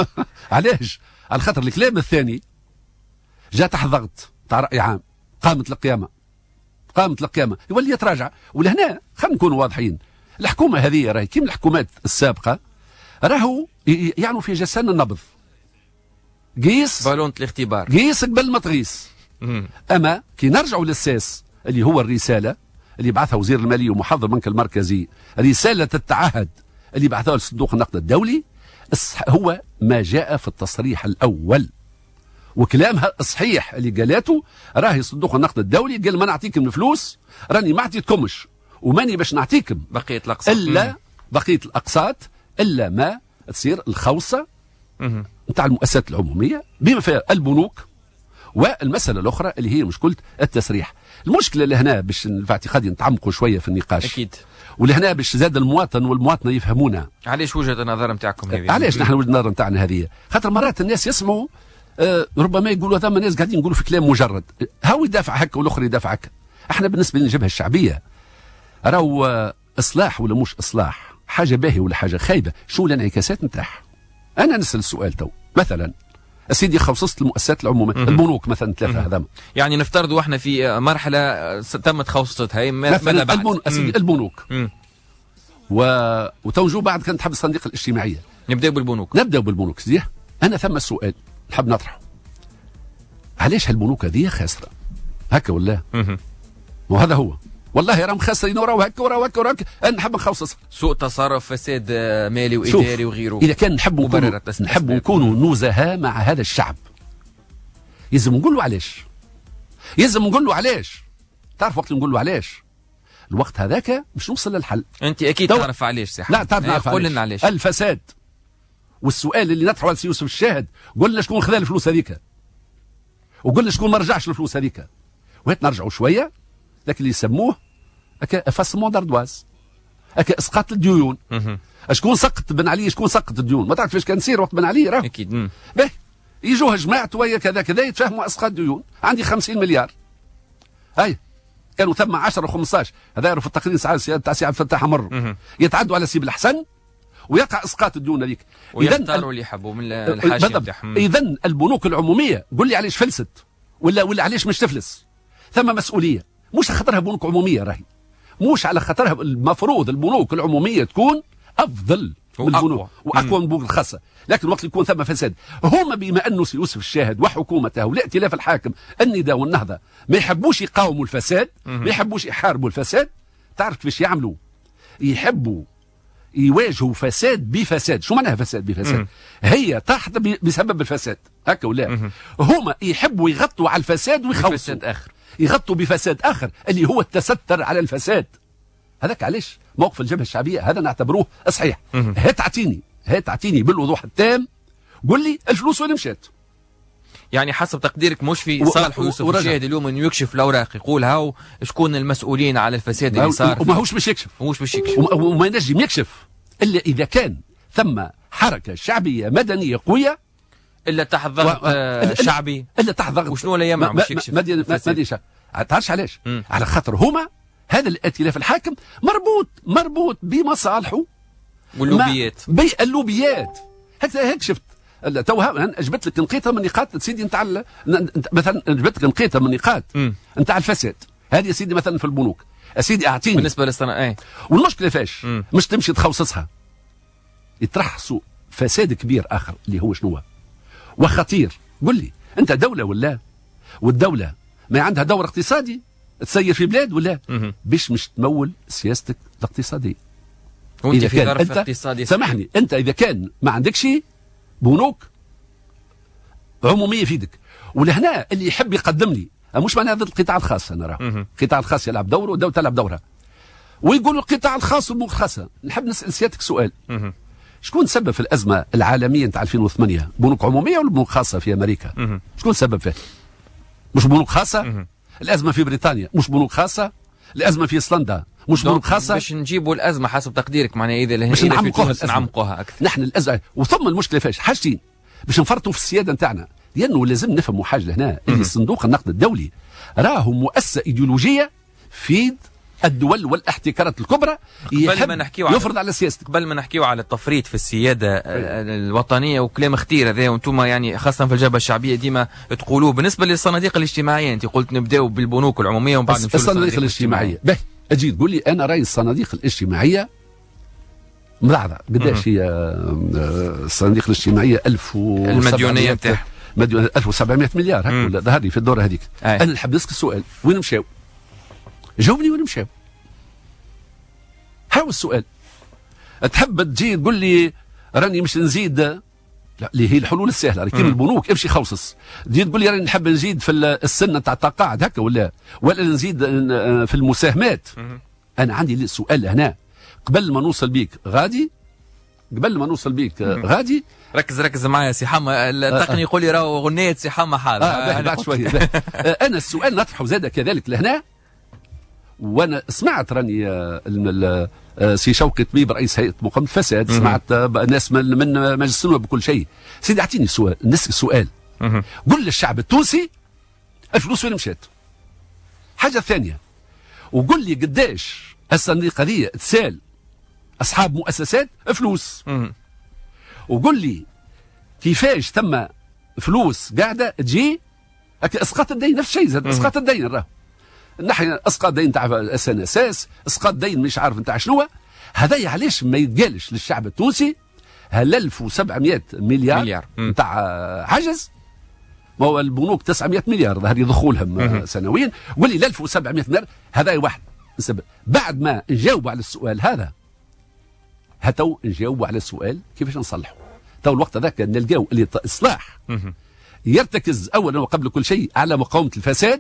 علاش؟ على خاطر الكلام الثاني جاء تحت ضغط تاع راي عام، قامت القيامه قامت القيامه يولي يتراجع. ولهنا خلينا نكونوا واضحين، الحكومه هذه راهي كيما الحكومات السابقه راهو يعني في جسان النبض، قيس بالونة الاختبار، قيس قبل ما تغيس. اما كي نرجعوا للساس اللي هو الرساله اللي بعثها وزير الماليه ومحافظ البنك المركزي، رساله التعهد اللي بعثها لصندوق النقد الدولي، هو ما جاء في التصريح الاول، وكلامها صحيح اللي قالته، راهي صندوق النقد الدولي قال ما نعطيكم الفلوس، راني ما عطيتكمش وماني باش نعطيكم بقيه الاقساط الا بقيه الاقساط الا ما تصير الخوصه نتاع المؤسسات العموميه بما فيها البنوك. والمساله الاخرى اللي هي مشكله التسريح. المشكله اللي هنا باش في اعتقادي نتعمقوا شويه في النقاش اكيد، واللي هنا باش زاد المواطن والمواطنه يفهمونا. علاش وجهه النظر نتاعكم هذه؟ علاش نحن وجهه النظر نتاعنا هذه؟ خاطر مرات الناس يسمعوا آه ربما يقولوا هذا ناس قاعدين يقولوا في كلام مجرد، هاو يدافع هكا والاخر يدافع هكا. احنا بالنسبه للجبهه الشعبيه راهو آه اصلاح ولا مش اصلاح، حاجه باهيه ولا حاجه خايبه، شو الانعكاسات نتاعها؟ انا نسال السؤال تو مثلا سيدي خصصت المؤسسات العموميه البنوك مثلا ثلاثه هذا، يعني نفترضوا احنا في مرحله تمت خوصتها هي مثلا البن... سيدي البنوك و... وتوجو بعد كانت تحب الصنديق الاجتماعيه. نبداو بالبنوك نبداو بالبنوك سيدي. انا ثم السؤال نحب نطرحه، علاش هالبنوك هذه خاسره هكا ولا؟ وهذا هو والله راهم خاسرين وراو هكا وراو هكا وراو هكا. انا نحب نخصص سوء تصرف، فساد مالي واداري وغيره. اذا كان نحب نكونوا نحب نكونوا نزهاء مع هذا الشعب يلزم نقول له علاش، يلزم نقول له علاش. تعرف وقت نقول له علاش الوقت هذاك مش نوصل للحل. انت اكيد دو... تعرف علاش صح؟ لا تعرف نعرف قول لنا علاش. الفساد. والسؤال اللي نطرحه على سي يوسف الشاهد، قول لنا شكون خذا الفلوس هذيك، وقول لنا شكون ما رجعش الفلوس هذيك. وهات نرجعوا شويه لكن اللي يسموه هكا افاسمون داردواز، هكا اسقاط الديون. شكون سقط بن علي، شكون سقط الديون؟ ما تعرف فاش كان يصير وقت بن علي راه اكيد. باهي يجوها جماعه ويا كذا كذا يتفاهموا اسقاط الديون. عندي خمسين مليار، هاي كانوا ثم عشرة و15 هذا يعرف التقرير تاع سي عبد الفتاح مر يتعدوا على سي بالحسن ويقع اسقاط الديون هذيك. ويختاروا اللي يحبوا من الحاشيه نتاعهم. اذا البنوك العموميه قول لي علاش فلست ولا ولا علاش مش تفلس؟ ثم مسؤوليه، مش خاطرها بنوك عموميه راهي، مش على خاطرها المفروض البنوك العموميه تكون افضل من البنوك واقوى من البنوك الخاصه، لكن وقت يكون ثم فساد هما بما انه سي يوسف الشاهد وحكومته والائتلاف الحاكم النداء والنهضه ما يحبوش يقاوموا الفساد، ما يحبوش يحاربوا الفساد. تعرف كيفاش يعملوا؟ يحبوا يواجهوا فساد بفساد. شو معناها فساد بفساد؟ هي تحت بسبب الفساد هكا ولا؟ هما يحبوا يغطوا على الفساد ويخوفوا بفساد اخر، يغطوا بفساد اخر اللي هو التستر على الفساد. هذاك علاش موقف الجبهه الشعبيه هذا نعتبروه صحيح. هات اعطيني هات اعطيني بالوضوح التام، قول لي الفلوس وين مشات. يعني حسب تقديرك مش في صالح يوسف الشاهد اليوم انه يكشف الاوراق يقول هاو شكون المسؤولين على الفساد اللي صار، وما هوش باش يكشف، ومش باش يكشف وما ينجم يكشف الا اذا كان ثم حركه شعبيه مدنيه قويه، الا تحت ضغط آه شعبي، الا تحت ضغط. وشنو اللي يمنع باش يكشف؟ ما ادريش تعرفش علاش؟ على خاطر هما هذا الائتلاف الحاكم مربوط مربوط بمصالحه واللوبيات، بي اللوبيات. هكذا هيك شفت توها جبت لك نقيطه من نقاط سيدي نتاع مثلا جبت لك نقيطه من نقاط نتاع الفساد هذه يا سيدي مثلا في البنوك. يا سيدي اعطيني بالنسبه للصناعه. والمشكله فاش؟ مم. مش تمشي تخصصها، يترحصوا فساد كبير اخر اللي هو شنو وخطير. قل لي انت دوله ولا؟ والدوله ما عندها دور اقتصادي تسير في بلاد ولا؟ مم. باش مش تمول سياستك الاقتصاديه. وانت في ظرف اقتصادي سامحني، انت اذا كان ما عندكش بنوك عموميه في يدك، ولهنا اللي يحب يقدم لي مش معناها ضد القطاع الخاص، انا راه القطاع الخاص يلعب دوره والدوله تلعب دورها، ويقولوا القطاع الخاص والبنوك الخاصه. نحب نسال سيادتك سؤال، شكون سبب في الازمه العالميه نتاع ألفين وثمانية؟ بنوك عموميه ولا بنوك خاصه في امريكا؟ شكون سبب فيه؟ مش بنوك خاصه؟ الازمه في بريطانيا مش بنوك خاصه؟ الازمه في ايسلندا مش بنوك خاصه؟ باش نجيبوا الازمه حسب تقديرك معناها اذا باش نعمقوها نعمقوها اكثر. نحن الازمه وثم المشكله فاش؟ حاجتين باش نفرطوا في السياده نتاعنا، لانه لازم نفهموا حاجه لهنا اللي صندوق النقد الدولي راهو مؤسسه ايديولوجيه في الدول والاحتكارات الكبرى قبل ما نحكيو يفرض على سياسته. قبل ما نحكيو على التفريط في السياده الوطنيه وكلام اختير هذا، وانتم يعني خاصه في الجبهه الشعبيه ديما تقولوه بالنسبه للصناديق الاجتماعيه. انت قلت نبداو بالبنوك العموميه ومن بعد نمشيو للصناديق الاجتماعيه. باهي اجي تقول لي انا راي الصناديق الاجتماعيه مضعضع. قداش هي الصناديق الاجتماعيه؟ ألف المديونيه نتاعها مديون ألف وسبعمائة مليار هكا ولا ظهر لي في الدوره هذيك. انا نحب نسال السؤال وين مشاو؟ جاوبني وين مشاو؟ حاول السؤال. تحب تجي تقول لي راني مش نزيد لا اللي هي الحلول السهله كيما البنوك امشي خصص تجي تقول لي راني نحب نزيد في السن تاع التقاعد هكا ولا ولا نزيد في المساهمات. انا عندي سؤال هنا قبل ما نوصل بيك غادي قبل ما نوصل بيك غادي ركز ركز معايا سي حما التقني يقول لي راهو غنية سي حما حاضر. آه بعد شويه. انا السؤال نطرحه زاد كذلك لهنا، وانا سمعت راني سي شوقي طبيب رئيس هيئه مقاومه الفساد، سمعت ناس من من مجلس النواب بكل شيء. سيدي اعطيني سؤال نسال سؤال قل للشعب التونسي الفلوس وين مشات؟ حاجه ثانيه وقل لي قداش الصندوق هذه تسال اصحاب مؤسسات فلوس، وقل لي كيفاش ثم فلوس قاعده تجي اسقاط الدين نفس الشيء زاد اسقاط الدين راهو الناحيه اسقاط دين تاع اس ان اس اس اسقاط دين مش عارف نتاع شنو هذا. علاش ما يتقالش للشعب التونسي هل ألف وسبعمائة مليار نتاع عجز؟ ما هو البنوك تسعمائة مليار ظهر يضخوا لهم سنويا، قول لي ألف وسبعمائة مليار هذا واحد. بعد ما نجاوب على السؤال هذا هتو نجاوب على السؤال كيفاش نصلحه. تو الوقت هذاك نلقاو اللي اصلاح يرتكز اولا وقبل كل شيء على مقاومه الفساد،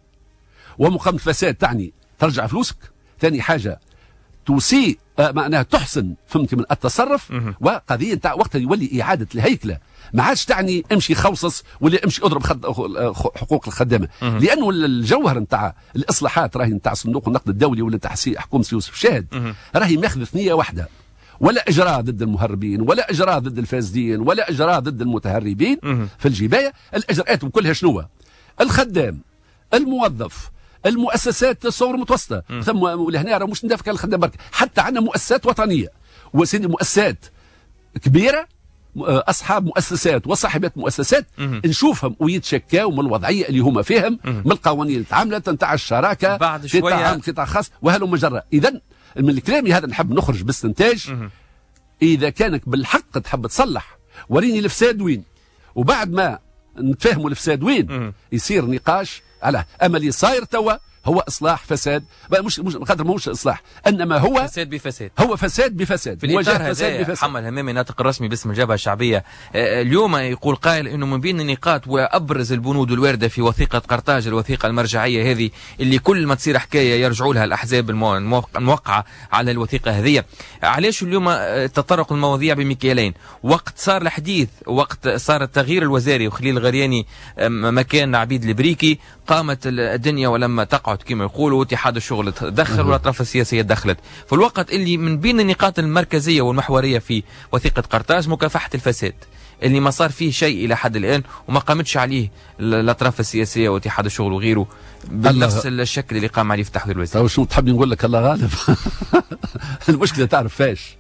ومقاومه الفساد تعني ترجع فلوسك. ثاني حاجه تسيء آه معناها تحسن فهمت من التصرف، وقضيه تاع وقتها يولي اعاده الهيكله ما عادش تعني امشي خوصص ولا امشي اضرب خد حقوق الخدامه، لانه الجوهر نتاع الاصلاحات راهي نتاع صندوق النقد الدولي ولا تاع حكومه يوسف شاهد راهي ماخذ ثنيه واحده، ولا اجراء ضد المهربين ولا اجراء ضد الفاسدين ولا اجراء ضد المتهربين في الجبايه. الاجراءات كلها شنو؟ الخدام، الموظف، المؤسسات الصغر المتوسطه، ثم لهنا راه مش ندافع على الخدام برك، حتى عندنا مؤسسات وطنيه وسيدي مؤسسات كبيره اصحاب مؤسسات وصاحبات مؤسسات نشوفهم ويتشكاو من الوضعيه اللي هما فيهم من القوانين اللي تعاملت نتاع الشراكه بعد شويه قطاع عام قطاع خاص وهلو مجرى. اذا من الكلام هذا نحب نخرج باستنتاج اذا كانك بالحق تحب تصلح وريني الفساد وين، وبعد ما نتفاهموا الفساد وين يصير نقاش على اما اللي صاير توا هو اصلاح فساد، مش مش قدر ماهوش اصلاح انما هو فساد بفساد، هو فساد بفساد. في الاطار هذا محمد همامي ناطق الرسمي باسم الجبهه الشعبيه اليوم يقول قائل انه من بين النقاط وابرز البنود الوارده في وثيقه قرطاج الوثيقه المرجعيه هذه اللي كل ما تصير حكايه يرجعوا لها الاحزاب الموقعه على الوثيقه هذه. علاش اليوم تطرق المواضيع بمكيالين؟ وقت صار الحديث وقت صار التغيير الوزاري وخليل الغرياني مكان عبيد البريكي قامت الدنيا ولما تقعد كما يقولوا اتحاد الشغل دخل والاطراف السياسيه دخلت في الوقت اللي من بين النقاط المركزيه والمحوريه في وثيقه قرطاج مكافحه الفساد اللي ما صار فيه شيء الى حد الان وما قامتش عليه الاطراف السياسيه واتحاد الشغل وغيره بنفس الشكل اللي قام عليه في تحويل الوزير. شو تحب نقول لك الله غالب؟ المشكله تعرف فاش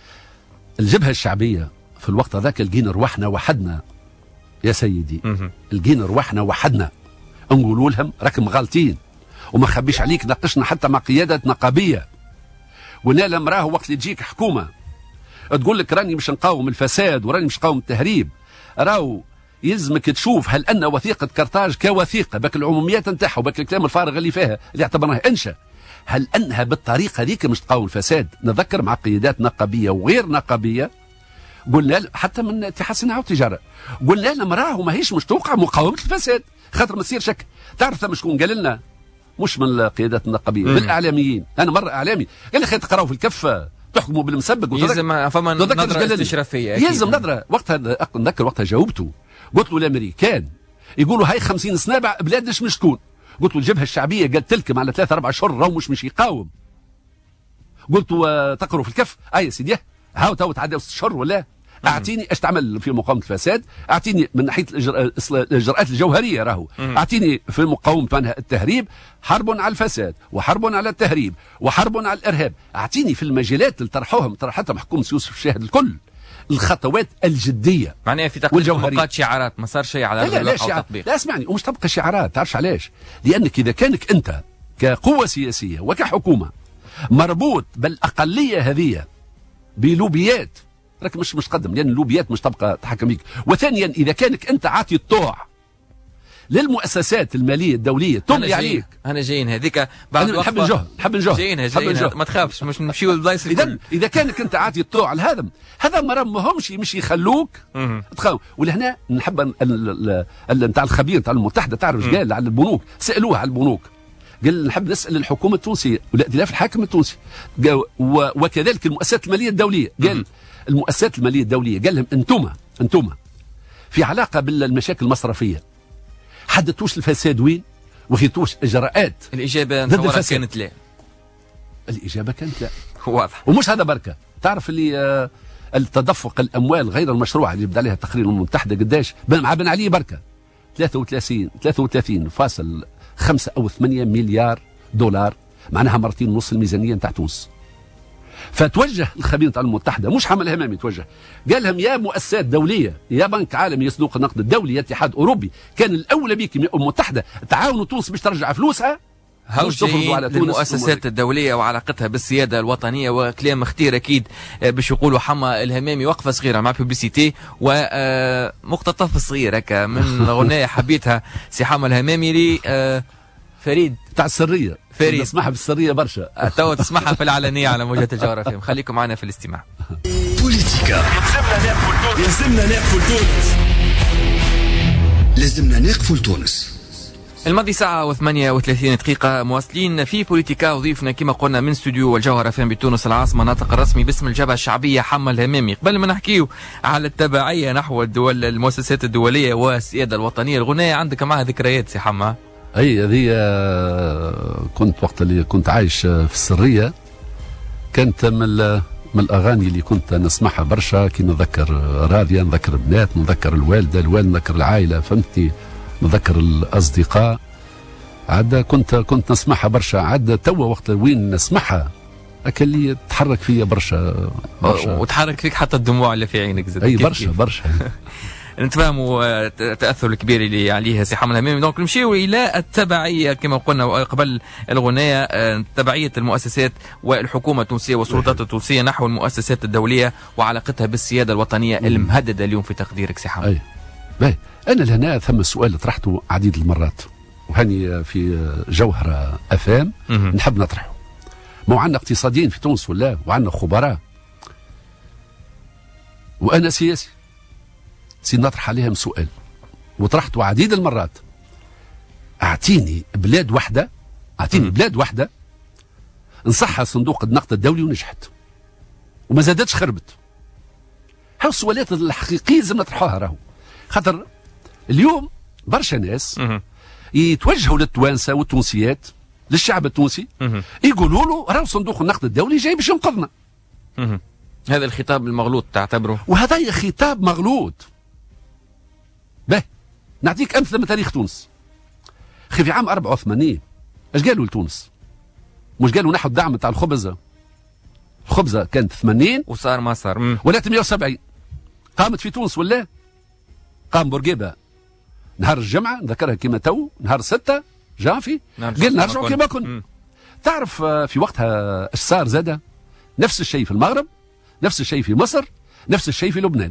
الجبهه الشعبيه في الوقت هذاك لقينا روحنا وحدنا يا سيدي، لقينا روحنا وحدنا نقولوا لهم راكم غالطين وما خبيش عليك. ناقشنا حتى مع قياده نقابيه قلنا لهم راهو وقت اللي تجيك حكومه تقول لك راني مش نقاوم الفساد وراني مش نقاوم التهريب، راهو يلزمك تشوف هل ان وثيقه قرطاج كوثيقه باك العموميات نتاعها وباك الكلام الفارغ اللي فيها اللي اعتبرناه انشا هل انها بالطريقه هذيك مش تقاوم الفساد. نذكر مع قيادات نقابيه وغير نقابيه قلنا حتى من اتحاد الصناعه والتجاره قلنا لهم راهو ماهيش مش توقع مقاومه الفساد خاطر ما تصير شك. تعرف ثم شكون قال لنا؟ مش من القيادات النقابيه، من الاعلاميين. انا مره اعلامي قال لي خير تقراوا في الكفه تحكموا بالمسبق يلزم فما نظره استشرافيه يلزم نظره. وقتها نذكر وقتها جاوبته قلت له الامريكان يقولوا هاي خمسين سنابع بلادش مش تكون. قلت له الجبهه الشعبيه قالت لكم على ثلاثة أربعة شهور راهو مش مش يقاوم. قلت له تقروا في الكف اي سيدي هاو تو تعدوا ست شهور ولا اعطيني ايش تعمل في مقاومه الفساد، اعطيني من ناحيه الاجراءات الجوهريه راهو، اعطيني في مقاومه التهريب حرب على الفساد وحرب على التهريب وحرب على الارهاب، اعطيني في المجالات اللي طرحوهم طرحتها حكومه يوسف شاهد الكل الخطوات الجديه معناها في تقديم نقاط شعارات ما صار شيء على ارض الواقع وتطبيق. لا اسمعني ومش تبقى شعارات. تعرفش علاش؟ لانك اذا كانك انت كقوه سياسيه وكحكومه مربوط بالاقليه هذه بلوبيات راك مش مش قدم، لان اللوبيات مش تبقى تحكم بيك. وثانيا اذا كانك انت عاطي الطوع للمؤسسات الماليه الدوليه تملي عليك. انا جايين هذيك بعد أنا نحب نجه نحب نجه جايين جايين ما تخافش مش نمشيو للبلايص. اذا اذا كانك انت عاطي الطوع على هذا هذا ما ماهمش مش يخلوك تخاف. ولهنا نحب نتاع الخبير نتاع المتحده تعرف ايش قال على البنوك، سالوه على البنوك قال نحب نسال الحكومه التونسيه والائتلاف الحاكم التونسي وكذلك المؤسسات الماليه الدوليه. قال المؤسسات الماليه الدوليه قال لهم انتم انتم في علاقه بالمشاكل المصرفيه حددتوش الفساد وين وخيتوش اجراءات. الاجابه ضد الفساد كانت لا. الاجابه كانت لا واضح. ومش هذا بركه. تعرف اللي آه التدفق الاموال غير المشروعه اللي بدا عليها تقرير الامم المتحده قداش مع بن علي بركه ثلاثة وثلاثين ثلاثة وثلاثين فاصل خمسة او ثمانية مليار دولار، معناها مرتين ونص الميزانيه نتاع تونس. فتوجه الخبير نتاع الامم المتحده مش حمل همامي توجه قال لهم يا مؤسسات دوليه يا بنك عالمي يا صندوق النقد الدولي يا اتحاد اوروبي كان الاولى بكم يا الامم المتحده تعاونوا تونس باش ترجع فلوسها. هاوجين للمؤسسات الدوليه وعلاقتها بالسياده الوطنيه وكلام اختير اكيد باش يقولوا حما الهمامي. وقفه صغيره مع بوبليسيتي ومقتطف صغير هكا من اغنيه حبيتها سي حما الهمامي لي فريد تاع السريه. فريد تسمعها بالسريه برشا تو تسمعها في العلنيه على موجات الجوهرة فيهم. خليكم معنا في الاستماع. بوليتيكا لازمنا نقفل تونس لازمنا نقفل تونس. الماضي ساعة وثمانية وثلاثين دقيقة مواصلين في بوليتيكا وضيفنا كما قلنا من استوديو والجوهرة فين بتونس العاصمة ناطق الرسمي باسم الجبهة الشعبية حما الهمامي. قبل ما نحكيو على التبعية نحو الدول المؤسسات الدولية والسيادة الوطنية الغناية عندك معها ذكريات سي حما؟ اي هذه كنت وقت اللي كنت عايش في السرية كانت من من الاغاني اللي كنت نسمعها برشا كي نذكر راضية نذكر بنات نذكر الوالدة الوالد نذكر العائلة فهمتني نذكر الاصدقاء عاد كنت كنت نسمعها برشا. عاد توا وقت وين نسمعها هكا اللي تحرك فيا برشا برشا وتحرك فيك حتى الدموع اللي في عينك زاد. اي برشا برشا نتفاهموا التاثر الكبير اللي عليه سي حمد الهمامي. دونك نمشيو الى التبعيه كما قلنا قبل الغنايه تبعيه المؤسسات والحكومه التونسيه والسلطات التونسيه نحو المؤسسات الدوليه وعلاقتها بالسياده الوطنيه المهدده اليوم في تقديرك سي حمد. اي باهي انا لهنا ثم السؤال اللي طرحته عديد المرات وهاني في جوهرة افام نحب نطرحه. ما عندنا اقتصاديين في تونس ولا وعندنا خبراء وانا سياسي سي نطرح عليهم سؤال وطرحته عديد المرات. اعطيني بلاد واحده اعطيني بلاد واحده نصحها صندوق النقد الدولي ونجحت وما زادتش خربت. هاو السؤالات الحقيقيه لازم نطرحوها راهو خاطر اليوم برشا ناس يتوجهوا للتوانسه والتونسيات للشعب التونسي يقولوا له راهو صندوق النقد الدولي جاي باش ينقذنا. هذا الخطاب المغلوط تعتبره؟ وهذا خطاب مغلوط. به نعطيك امثله من تاريخ تونس. خي في عام أربعة وثمانين اش قالوا لتونس؟ مش قالوا نحو الدعم تاع الخبز؟ الخبزه كانت ثمانين وصار ما صار ولا ثمانية وسبعين. قامت في تونس ولا؟ قام بورقيبه نهار الجمعه نذكرها كما تو نهار ستة جانفي قال نرجعوا كما كنا. تعرف في وقتها اش صار زاد؟ نفس الشيء في المغرب نفس الشيء في مصر نفس الشيء في لبنان.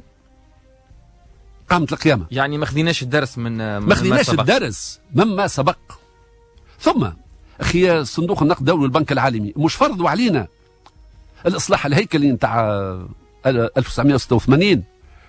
قامت القيامه. يعني ما خذيناش الدرس من ما خذيناش الدرس مما سبق. ثم اخي صندوق النقد الدولي والبنك العالمي مش فرضوا علينا الاصلاح الهيكلي نتاع ألف وتسعمائة وستة وثمانين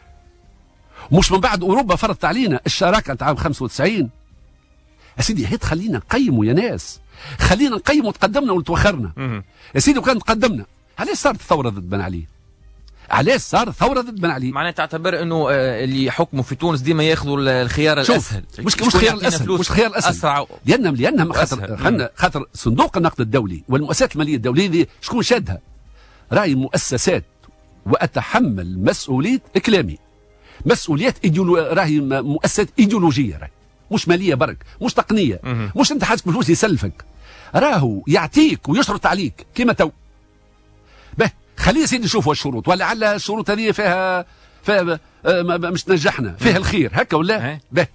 مش من بعد اوروبا فرضت علينا الشراكه نتاع عام خمسة وتسعين. يا سيدي هي خلينا نقيموا يا ناس خلينا نقيموا تقدمنا وتوخرنا. يا سيدي وكان تقدمنا علاش صارت الثوره ضد بن علي؟ علاش صار ثوره ضد بن علي؟ معناها تعتبر انه اللي يحكموا في تونس ديما ياخذوا الخيار الاسهل. مش مش خيار الاسهل مش خيار الاسهل اسرع لانهم لانهم خاطر خلنا خاطر صندوق النقد الدولي والمؤسسات الماليه الدوليه دي شكون شادها؟ راهي مؤسسات واتحمل مسؤوليه كلامي. مسؤوليات إيديولو... راهي مؤسسات ايديولوجيه راهي مش ماليه برك مش تقنيه مش انت حاسك بفلوس يسلفك راهو يعطيك ويشرط عليك كما تو. به خلينا سيدي نشوفوا الشروط ولعل الشروط هذه فيها فيها مش تنجحنا فيها الخير هكا ولا به.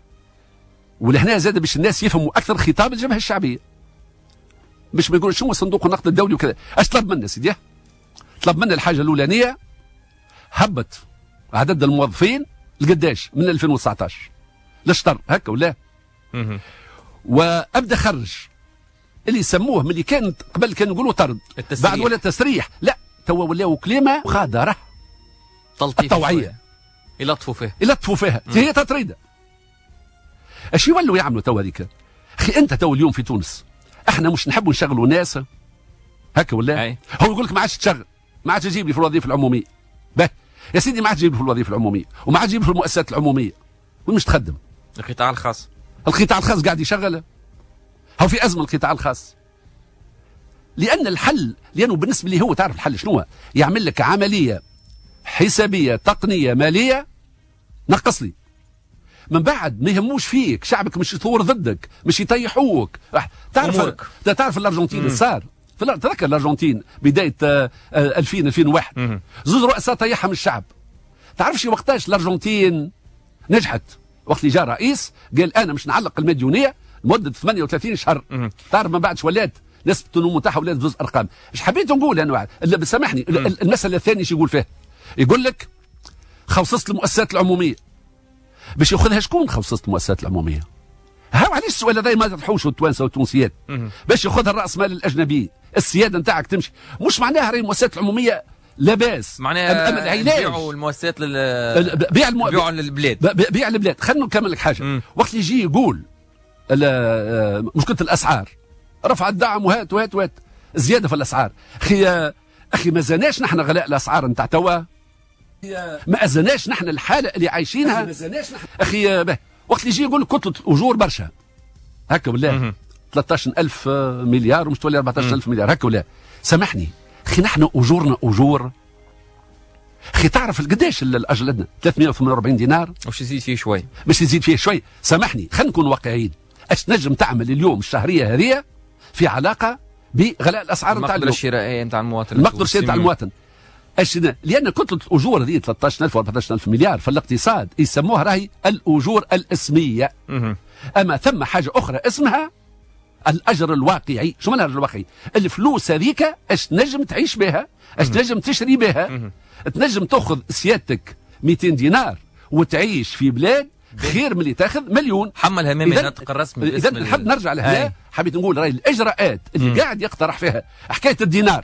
ولهنا زاد باش الناس يفهموا اكثر خطاب الجبهه الشعبيه باش ما يقولوا شنو صندوق النقد الدولي وكذا. اش طلب منا سيدي؟ طلب منا الحاجه الاولانيه هبط عدد الموظفين لقداش من ألفين وتسعطاش للشطر هكا ولا وابدا خرج اللي يسموه من اللي كان قبل كانوا يقولوا طرد التسريح. بعد ولا تسريح، لا توا ولاو كلمه مغادره الطوعيه يلطفوا فيها يلطفوا فيها هي تطريده. اش يولوا يعملوا توا هذيك؟ اخي انت توا اليوم في تونس احنا مش نحبوا نشغلوا ناس هكا ولا أي. هو يقول لك ما عادش تشغل، ما عادش تجيب لي في الوظيفه العموميه. به يا سيدي ما عادش تجيب لي في الوظيفه العموميه وما عادش تجيب لي في المؤسسات العموميه، وين مش تخدم؟ القطاع الخاص القطاع الخاص قاعد يشغل، هو في ازمه القطاع الخاص. لان الحل لانه بالنسبه لي هو تعرف الحل شنو؟ يعمل لك عمليه حسابيه تقنيه ماليه نقص لي، من بعد ما يهموش فيك، شعبك مش يثور ضدك، مش يطيحوك. تعرف تعرف الارجنتين اللي صار تذكر الارجنتين بدايه ألفين ألفين وواحد زوج رؤساء طيحها من الشعب. تعرفش وقتاش الارجنتين نجحت؟ وقت اللي جاء رئيس قال انا مش نعلق المديونيه لمده ثمانية وثلاثين شهر. تعرف من بعد ولات نسبه النمو تاعها ولات بزوز ارقام. ايش حبيت نقول انا؟ سامحني المساله الثانيه ايش يقول فيها؟ يقول لك خصصت المؤسسات العموميه. باش ياخذها شكون خصصت المؤسسات العموميه؟ ها علاش السؤال هذا ما تطرحوش التوانسه والتونسيات؟ باش ياخذها الراس مال الاجنبي، السياده نتاعك تمشي، مش معناها راهي المؤسسات العموميه لاباس، معناها بيعوا المؤسسات لل بيع الم... بيعوا للبلاد بيع البلاد. خلينا نكمل لك حاجه. مم. وقت اللي يجي يقول مشكله الاسعار، رفع الدعم وهات وهات وهات زياده في الاسعار. اخي اخي ما زناش نحن غلاء الاسعار نتاع توا، ما ازناش نحن الحاله اللي عايشينها. اخي به وقت اللي يجي يقول كتله اجور برشا هكا ولا ثلاثة عشر ألف مليار ومش تولي أربعة عشر ألف مليار هكا ولا؟ سامحني اخي نحن اجورنا اجور. اخي تعرف قداش الاجر عندنا؟ ثلاثمئة وثمانية وأربعين دينار، واش يزيد فيه شوي؟ باش يزيد فيه شوي. سامحني خلينا نكون واقعيين. اش تنجم تعمل اليوم الشهريه هذه في علاقه بغلاء الاسعار نتاع المقدره الشرائيه نتاع المواطن؟ المقدره الشرائيه نتاع المواطن. اش لان كتله الاجور هذه ثلاثة عشر ألف و أربعة عشر ألف مليار في الاقتصاد يسموها راهي الاجور الاسميه. اما ثم حاجه اخرى اسمها الاجر الواقعي. شو معنى الاجر الواقعي؟ الفلوس هذيك اش تنجم تعيش بها، اش تنجم تشري بها. تنجم تاخذ سيادتك مئتين دينار وتعيش في بلاد خير من اللي تاخذ مليون. حمل همامي النطق الرسمي. اذا نحب نرجع لهذا، حبيت نقول راهي الاجراءات اللي مم. قاعد يقترح فيها حكايه الدينار.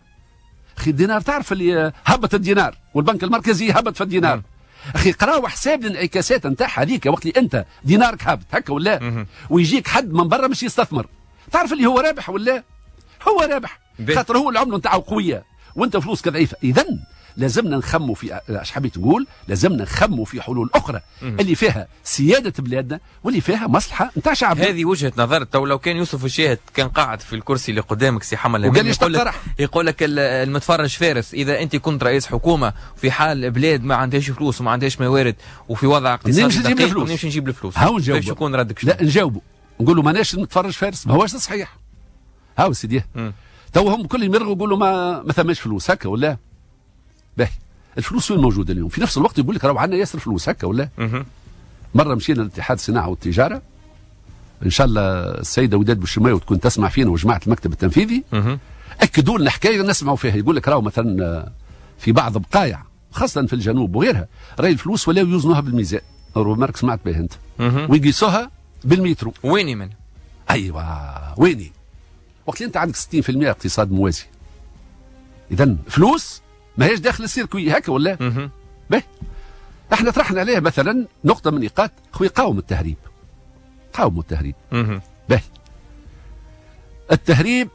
اخي الدينار تعرف اللي هبط الدينار والبنك المركزي هبط في الدينار. مم. اخي قراو حساب الانعكاسات نتاعها هذيك وقت اللي انت دينارك هابط هكا ولا مم. ويجيك حد من برا مش يستثمر. تعرف اللي هو رابح ولا؟ هو رابح خاطر هو العمله نتاعو قويه وانت فلوسك ضعيفه. اذا لازمنا نخموا في اش حبيت نقول؟ لازمنا نخموا في حلول اخرى مم. اللي فيها سياده بلادنا واللي فيها مصلحه نتاع شعبنا. هذه وجهه نظر. تو لو كان يوسف الشاهد كان قاعد في الكرسي اللي قدامك سي حمل الهمامي يقول لك يقول لك المتفرج فارس، اذا انت كنت رئيس حكومه في حال بلاد ما عندهاش فلوس وما عندهاش موارد وفي وضع اقتصادي دقيق ونمشي نجيب الفلوس، هاو نجاوبه. باش يكون ردك شنو؟ لا نجاوبه نقول له ماناش المتفرج فارس، ما هوش صحيح. هاو سيدي تو هم كل يمرغوا يقولوا ما ما ثماش فلوس هكا ولا؟ باهي الفلوس وين موجوده اليوم؟ في نفس الوقت يقول لك راهو عندنا ياسر فلوس هكا ولا؟ مره مشينا لاتحاد الصناعه والتجاره، ان شاء الله السيده وداد بوشماوي تكون تسمع فينا وجماعه المكتب التنفيذي اكدوا لنا حكايه نسمعوا فيها. يقول لك راهو مثلا في بعض بقايع خاصه في الجنوب وغيرها راهي الفلوس ولاو يوزنوها بالميزان، ربما سمعت به انت، ويقيسوها بالمترو. ويني من؟ ايوه ويني؟ وقت اللي انت عندك ستين بالمئة اقتصاد موازي، اذا فلوس ما هيش داخل السيركوي هكا ولا؟ باهي احنا طرحنا عليه مثلا نقطه من نقاط خويا قاوم التهريب. قاوموا التهريب. باهي التهريب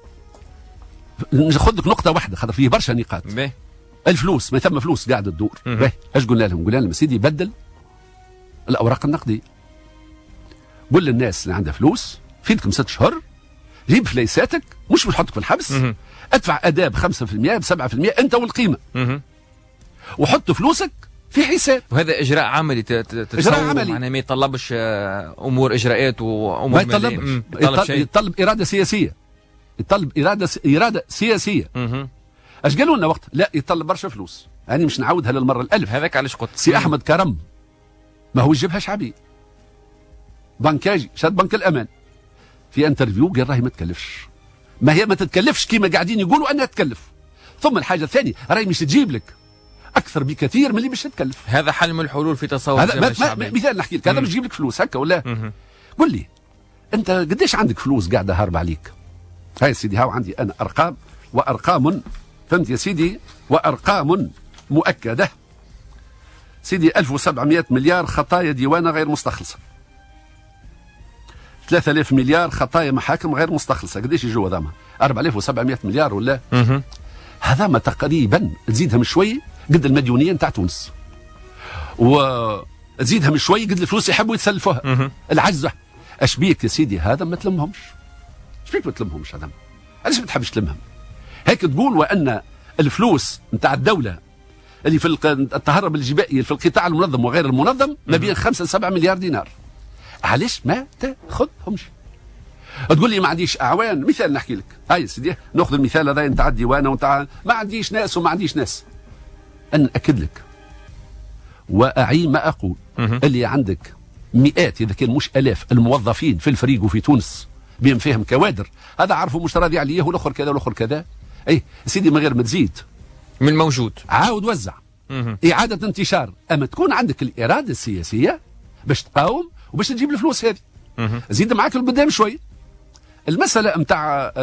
ناخذ لك نقطه واحده خاطر فيه برشا نقاط. باهي الفلوس ما ثم فلوس قاعده تدور. باهي اش قلنا لهم؟ قلنا لهم سيدي بدل الاوراق النقديه. قول للناس اللي عندها فلوس في لكم ست شهور جيب فليساتك، مش بنحطك في الحبس، مم. ادفع اداء ب خمسة بالمئة ب سبعة بالمئة انت والقيمه، مم. وحط فلوسك في حساب. وهذا اجراء عملي اجراء عملي معناه ما يتطلبش امور اجراءات وامور ما يتطلبش. يطلب, يطلب اراده سياسيه، يطلب اراده س... اراده سياسيه. مم. اش قالوا لنا وقت؟ لا يطلب برشا فلوس. انا يعني مش نعاودها للمره الالف. هذاك علاش قلت سي احمد كرم ما هو يجيبها شعبي بنكاجي شاد بنك الامان في انترفيو قال راهي ما تكلفش. ما هي ما تتكلفش كيما قاعدين يقولوا انها تكلف. ثم الحاجه الثانيه راهي مش تجيب لك اكثر بكثير من اللي مش تكلف. هذا حل من الحلول في تصور هذا مثال نحكي لك. هذا مش يجيب لك فلوس هكا ولا؟ قل لي انت قديش عندك فلوس قاعده هاربه عليك؟ هاي سيدي هاو عندي انا ارقام وارقام، فهمت يا سيدي، وارقام مؤكده. سيدي ألف وسبعمائة مليار خطايا ديوانه غير مستخلصه، ثلاثة آلاف مليار خطايا محاكم غير مستخلصه. قديش يجوا هذاما؟ أربعة آلاف وسبعمائة مليار ولا؟ هذاما تقريبا تزيدهم شوي قد المديونيه نتاع تونس، وتزيدهم شوي قد الفلوس يحبوا يتسلفوها. العجزه اش بيك يا سيدي؟ هذا ما تلمهمش. اش بيك ما تلمهمش هذا؟ علاش ما تحبش تلمهم؟ هيك تقول وان الفلوس نتاع الدوله اللي في التهرب الجبائي في القطاع المنظم وغير المنظم ما بين خمسة سبعة مليار دينار. علاش ما تاخذهمش؟ تقول لي ما عنديش اعوان. مثال نحكي لك، هاي سيدي ناخذ المثال هذا نتاع الديوانه ونتاع ما عنديش ناس وما عنديش ناس. انا ناكد لك واعي ما اقول، اللي عندك مئات اذا كان مش الاف الموظفين في الفريق وفي تونس بهم فيهم كوادر، هذا عارفه مش راضي عليه والاخر كذا والاخر كذا. اي سيدي من غير ما تزيد من الموجود عاود وزع. مه. اعاده انتشار، اما تكون عندك الاراده السياسيه باش تقاوم وباش تجيب الفلوس هذه. زيد معاك لقدام شوي. المساله نتاع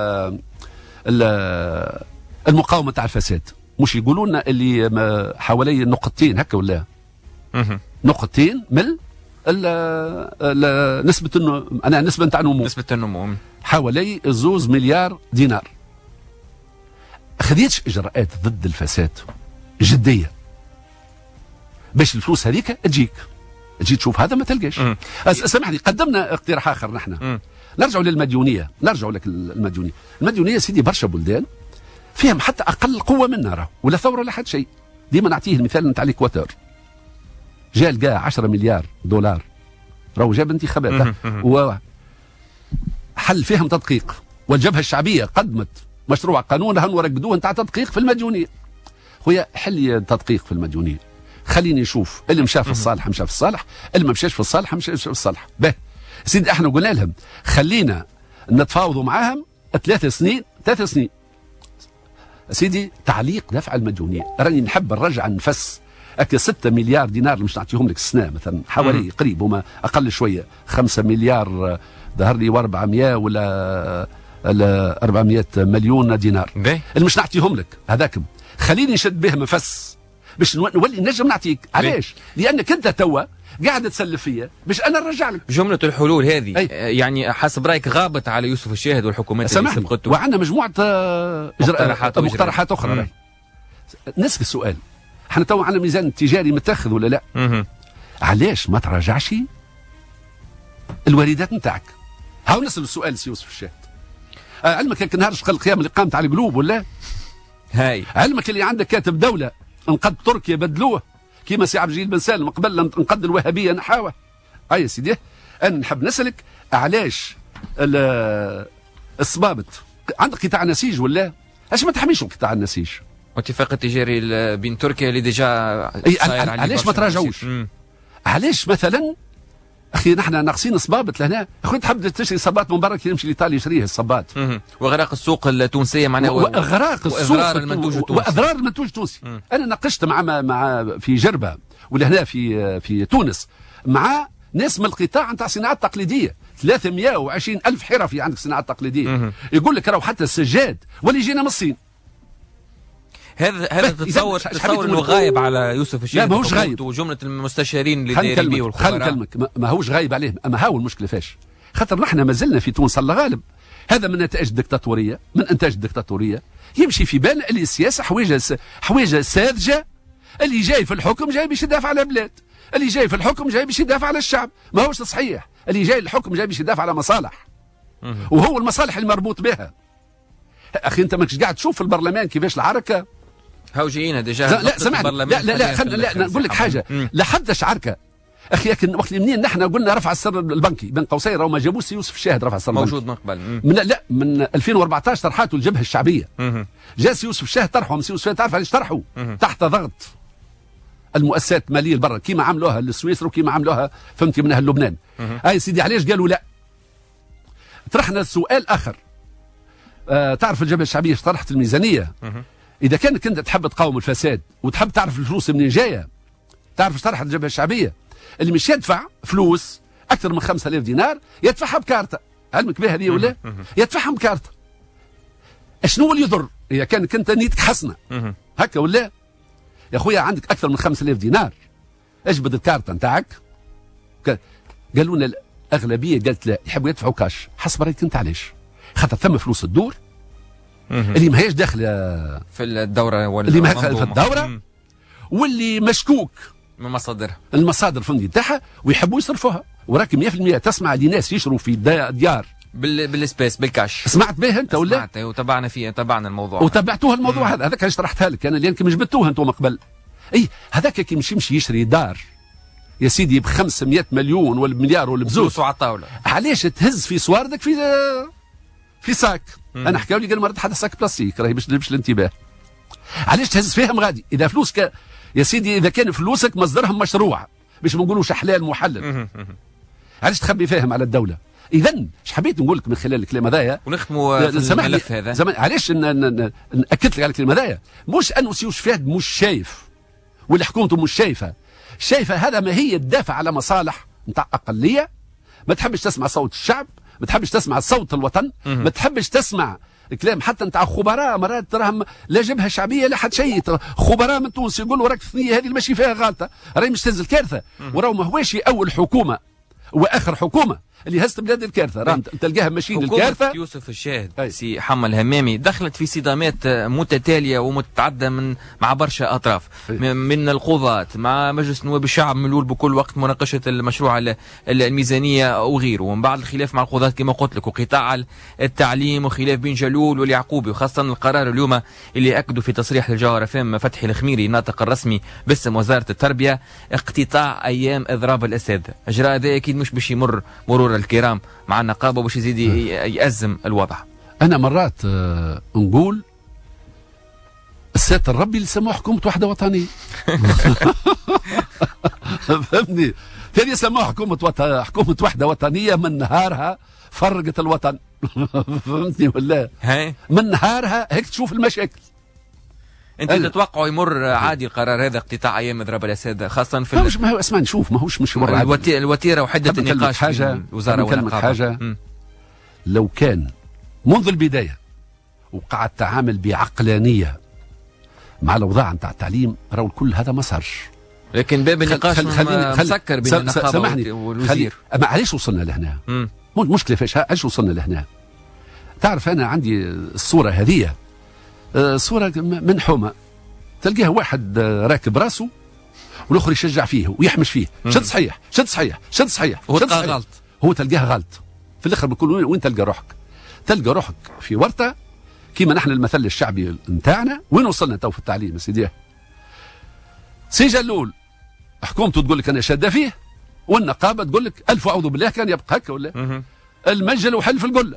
المقاومه تاع الفساد، مش يقولوا لنا اللي حوالي نقطتين هكا ولا نقطتين من ال ال نسبه انه انا نسبه نتاع النمو نسبه النمو حوالي زوز مليار دينار. خذيتش اجراءات ضد الفساد جديه باش الفلوس هذيك تجيك تجي تشوف هذا ما تلقاش. سامحني قدمنا اقتراح اخر نحن نرجعوا للمديونيه، نرجعوا لك المديونيه. المديونيه سيدي برشا بلدان فيهم حتى اقل قوه منا راه ولا ثوره ولا حد شيء. ديما نعطيه المثال نتاع الاكواتور، جا لقى عشرة مليار دولار راهو جاب انتخابات وحل فيهم تدقيق، والجبهه الشعبيه قدمت مشروع قانون هن ورقدوه نتاع تدقيق في المديونيه. خويا حل تدقيق في المديونيه، خليني نشوف اللي مشى في الصالح مشى في الصالح، اللي ما مشاش في الصالح مشى في الصالح. به سيدي احنا قلنا لهم خلينا نتفاوضوا معاهم ثلاث سنين ثلاث سنين. سيدي تعليق دفع المديونيه، راني نحب نرجع نفس هكا ستة مليار دينار اللي مش نعطيهم لك السنه مثلا حوالي قريب هما اقل شويه خمسة مليار ظهر لي و400 ولا أربعمائة مليون دينار بي. اللي مش نعطيهم لك هذاكم خليني نشد بهم مفس باش نولي نجم نعطيك. علاش؟ لانك انت توا قاعد تسلف فيا باش انا نرجع لك. جمله الحلول هذه أي. يعني حسب رايك غابت على يوسف الشاهد والحكومات اللي سبقته، وعندنا مجموعه مقترحات مقترحات اخرى. نسال السؤال، احنا تو عندنا ميزان تجاري متخذ ولا لا؟ مه. علاش ما تراجعش الواردات نتاعك؟ هاو نسال السؤال سي يوسف الشاهد. آه علمك هيك نهار شغل القيام اللي قامت على القلوب ولا؟ هاي علمك اللي عندك كاتب دوله انقد تركيا بدلوه كيما سي عبد الجليل بن سالم قبل انقد الوهابيه نحاوه. هاي يا سيدي انا نحب نسالك علاش الصبابط عندك قطاع نسيج ولا؟ علاش ما تحميش القطاع النسيج؟ الاتفاق التجاري بين تركيا اللي ديجا علاش ما تراجعوش؟ علاش مثلا اخي نحن ناقصين صبابط لهنا؟ اخوي تحب تشري صباط من برا كي يمشي لايطاليا يشريه الصباط. واغراق السوق التونسيه معناها واغراق السوق واضرار المنتوج التونسي واضرار المنتوج التونسي. انا ناقشت مع مع في جربه ولا هنا في في تونس مع ناس من القطاع نتاع الصناعات التقليديه ثلاثمائة وعشرين ألف حرفي عندك صناعات تقليديه. يقول لك راهو حتى السجاد واللي يجينا من الصين. هذا هذا تتصور تتصور انه غايب على يوسف الشاهد؟ لا ماهوش غايب، وجمله المستشارين اللي دايرين بيه والخبراء. خليني نكلمك ما هوش غايب عليهم، اما هاو المشكله فاش؟ خاطر نحن ما زلنا في تونس الله غالب. هذا من نتائج الدكتاتوريه، من انتاج الدكتاتوريه. يمشي في بال اللي السياسه حويجه حويجه ساذجه، اللي جاي في الحكم جاي باش يدافع على البلاد، اللي جاي في الحكم جاي باش يدافع على الشعب. ما هوش صحيح، اللي جاي الحكم جاي باش يدافع على مصالح، وهو المصالح المربوط بها. اخي انت ماكش قاعد تشوف في البرلمان كيفاش العركه هاو جينا ديجا. لا سمعني، لا لا لا خلنا لا نقول لك حاجه، لا حدش عركه اخي. لكن وقت منين نحن قلنا رفع السر البنكي بين قوسين راهو ما جابوش يوسف الشاهد رفع السر موجود من قبل من لا من ألفين وأربعطاش طرحاته الجبهه الشعبيه. جا يوسف الشاهد طرحوا يوسف الشاهد تعرف علاش طرحوا؟ تحت ضغط المؤسسات الماليه البرة كيما عملوها لسويسرا وكيما عملوها فهمتي منها لبنان. هاي سيدي علاش قالوا لا؟ طرحنا سؤال اخر. آه تعرف الجبهه الشعبيه طرحت الميزانيه. إذا كانك أنت تحب تقاوم الفساد وتحب تعرف الفلوس منين جاية، تعرف ايش طرحت الجبهة الشعبية؟ اللي مش يدفع فلوس اكثر من خمسة آلاف دينار يدفعها بكارته، علمك بها هذه ولا؟ يدفعها بكارته. شنو اللي يضر؟ اذا كان كنت نيتك حسنه هكا ولا؟ يا خويا عندك اكثر من خمسة آلاف دينار اجبد الكارته نتاعك. قالوا لنا الاغلبيه قالت لا يحبوا يدفعوا كاش، حسب رايك انت علاش؟ خاطر ثم فلوس الدور اللي ما هيش داخله في الدوره ولا اللي ما في الدوره مم. واللي مشكوك من مصادرها المصادر الفندي تاعها ويحبوا يصرفوها. وراك مية بالمية تسمع لناس يشروا في ديار بال بالسبيس بالكاش. سمعت به انت ولا؟ سمعت وتابعنا فيه تابعنا الموضوع وتابعتوه الموضوع مم. هذا هذاك اللي شرحتها لك انا لانكم جبتوه انتم قبل. اي هذاك كي يمشي يمشي يشري دار يا سيدي ب خمسمائة مليون ولا بمليار ولا بزوج فلوسه على الطاوله، علاش تهز في صواردك في في ساك؟ مم. انا حكاوا لي قال مرات حتى ساك بلاستيك راهي باش باش الانتباه. علاش تهز فيهم غادي؟ اذا فلوسك يا سيدي اذا كان فلوسك مصدرهم مشروع باش ما نقولوش حلال محلل، علاش تخبي فيهم على الدوله؟ اذا ايش حبيت نقول لك من خلال الكلام هذايا ونختموا في الملف هذا زمان. علاش ناكد لك على الكلام هذايا؟ مش انه سي شفاد مش شايف ولا حكومته مش شايفه، شايفه هذا ما هي الدافع على مصالح نتاع اقليه، ما تحبش تسمع صوت الشعب، ما تحبش تسمع صوت الوطن، ما تحبش تسمع الكلام حتى نتاع خبراء مرات تراهم لا جبهه شعبيه لا حد شيء، خبراء من تونس يقولوا راك الثنيه هذه ماشي فيها غلطه، راهي مش تهز الكارثه، وراهو ما هواش اول حكومه واخر حكومه اللي هزت بلاد الكارثه، راهم تلقاها ماشيين الكارثه. يوسف الشاهد أي. سي حمى الهمامي دخلت في صدامات متتاليه ومتعدده من مع برشا اطراف أي. من القضاة مع مجلس نواب الشعب ملول بكل وقت مناقشه المشروع الميزانيه وغيره، ومن بعد الخلاف مع القضاة كما قلت لك، وقطاع التعليم وخلاف بين جلول واليعقوبي، وخاصه القرار اليوم اللي اكدوا في تصريح للجوهره فم فتحي الخميري الناطق الرسمي باسم وزاره التربيه اقتطاع ايام اضراب الاساتذه. اجراء هذا اكيد مش باش يمر مرور الكرام مع النقابه باش يزيد يأزم الوضع. انا مرات آه نقول الساتر ربي اللي سموه حكومه وحده وطنيه. فهمني؟ هذه سموها حكومه وط... حكومه وحده وطنيه من نهارها فرقت الوطن. فهمتني ولا؟ هاي من نهارها هيك تشوف المشاكل. انت تتوقع يمر عادي القرار هذا اقتطاع ايام اضراب الاساتذه خاصه في ما هوش ما هو اسمعني شوف ما هوش مش يمر عادي الوتيره وحده النقاش حاجه الوزاره والنقابه حاجه م. لو كان منذ البدايه وقع التعامل بعقلانيه مع الاوضاع نتاع التعليم راهو الكل هذا ما صارش. لكن باب النقاش مسكر بين النقابه والوزير. اما علاش وصلنا لهنا؟ المشكله فاش علاش وصلنا لهنا؟ تعرف انا عندي الصوره هذه صورة من حومة تلقاه واحد راكب راسه والاخر يشجع فيه ويحمش فيه شد صحيح شد صحيح شد صحيح هو تلقاه غلط، هو تلقاه غلط في الاخر بيقول وين تلقى روحك؟ تلقى روحك في ورطه كيما نحن المثل الشعبي نتاعنا. وين وصلنا تو في التعليم يا سيدي؟ سي جلول حكومته تقول لك انا شاده فيه والنقابه تقول لك الف اعوذ بالله كان يبقى هكا ولا المجل وحل في القله.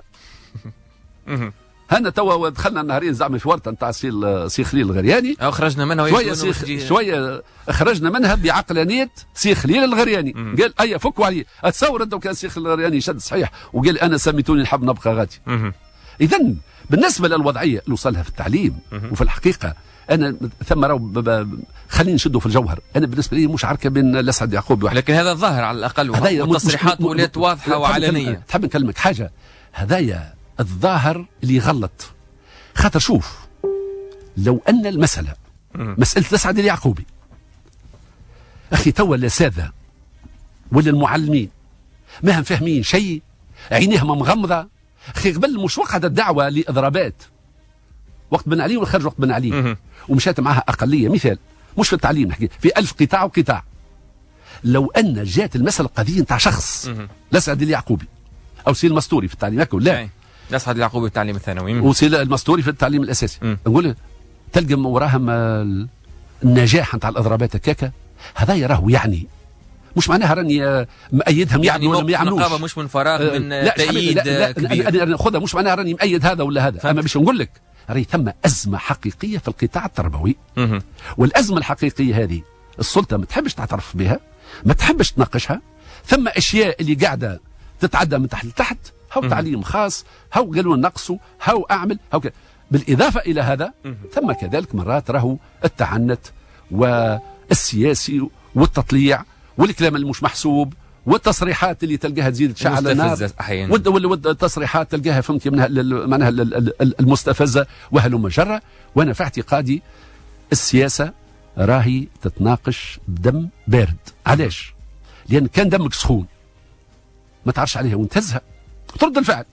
هنا توا دخلنا النهارين زعما في ورطه نتاع سي سي خليل الغرياني او خرجنا منها شويه سي شويه خرجنا منها بعقلانيه سي خليل الغرياني. مم. قال اي فكوا عليه. اتصور انت كان سي خليل الغرياني شد صحيح وقال انا سميتوني نحب نبقى غادي. اذا بالنسبه للوضعيه اللي وصلها في التعليم مم. وفي الحقيقه انا ثم راهو خلينا نشدوا في الجوهر. انا بالنسبه لي مش عركه بين الاسعد يعقوب وحده، لكن هذا الظاهر على الاقل والتصريحات ولات واضحه وعلنيه. تحب نكلمك حاجه هذايا الظاهر اللي يغلط. خاطر شوف لو ان المساله مساله الاسعد اليعقوبي اخي توا الاساتذه ولا المعلمين ما هم فاهمين شيء، عينيهم مغمضه. اخي قبل مش وقعت الدعوه لاضرابات وقت بن علي والخرج وقت بن علي ومشات معها اقليه. مثال مش في التعليم نحكي في ألف قطاع وقطاع. لو ان جات المساله قضيه نتاع شخص الاسعد اليعقوبي او سي المستوري في التعليم هكا ولا الاسعد اليعقوبي في التعليم الثانوي وسي المستوري في التعليم الاساسي، نقول تلقى وراهم النجاح نتاع الاضرابات هكاكا. هذا يراه يعني مش معناها راني مأيدهم يعني ولا ما يعملوش. النقابه مش من فراغ من تأييد كبير. انا ناخذها مش معناها راني مأيد هذا ولا هذا. اما باش نقول لك راهي ثم ازمه حقيقيه في القطاع التربوي. والازمه الحقيقيه هذه السلطه ما تحبش تعترف بها، ما تحبش تناقشها. ثم اشياء اللي قاعده تتعدى من تحت لتحت، هاو تعليم خاص، هاو قالوا نقصوا، هاو اعمل، هاو كده. بالاضافه الى هذا ثم كذلك مرات راهو التعنت والسياسي والتطليع والكلام اللي مش محسوب والتصريحات اللي تلقاها تزيد تشعل النار، والتصريحات تلقاها فهمتي منها معناها المستفزه وهلم جره. وانا في اعتقادي السياسه راهي تتناقش بدم بارد. علاش؟ لان كان دمك سخون ما تعرفش عليها وانتهزها ترد الفعل،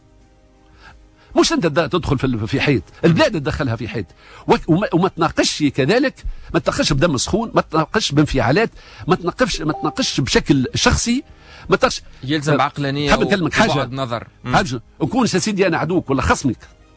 مش انت تدخل في حيط البلاد تدخلها في حيط. وما, وما تناقش كذلك، ما تناقش بدم سخون، ما تناقش بانفعالات، ما تناقش ما تناقش بشكل شخصي، ما تناقش يلزم عقلانيه. حاب نكلمك حاجه نظر حاجه نكون يا سيدي انا عدوك ولا خصمك،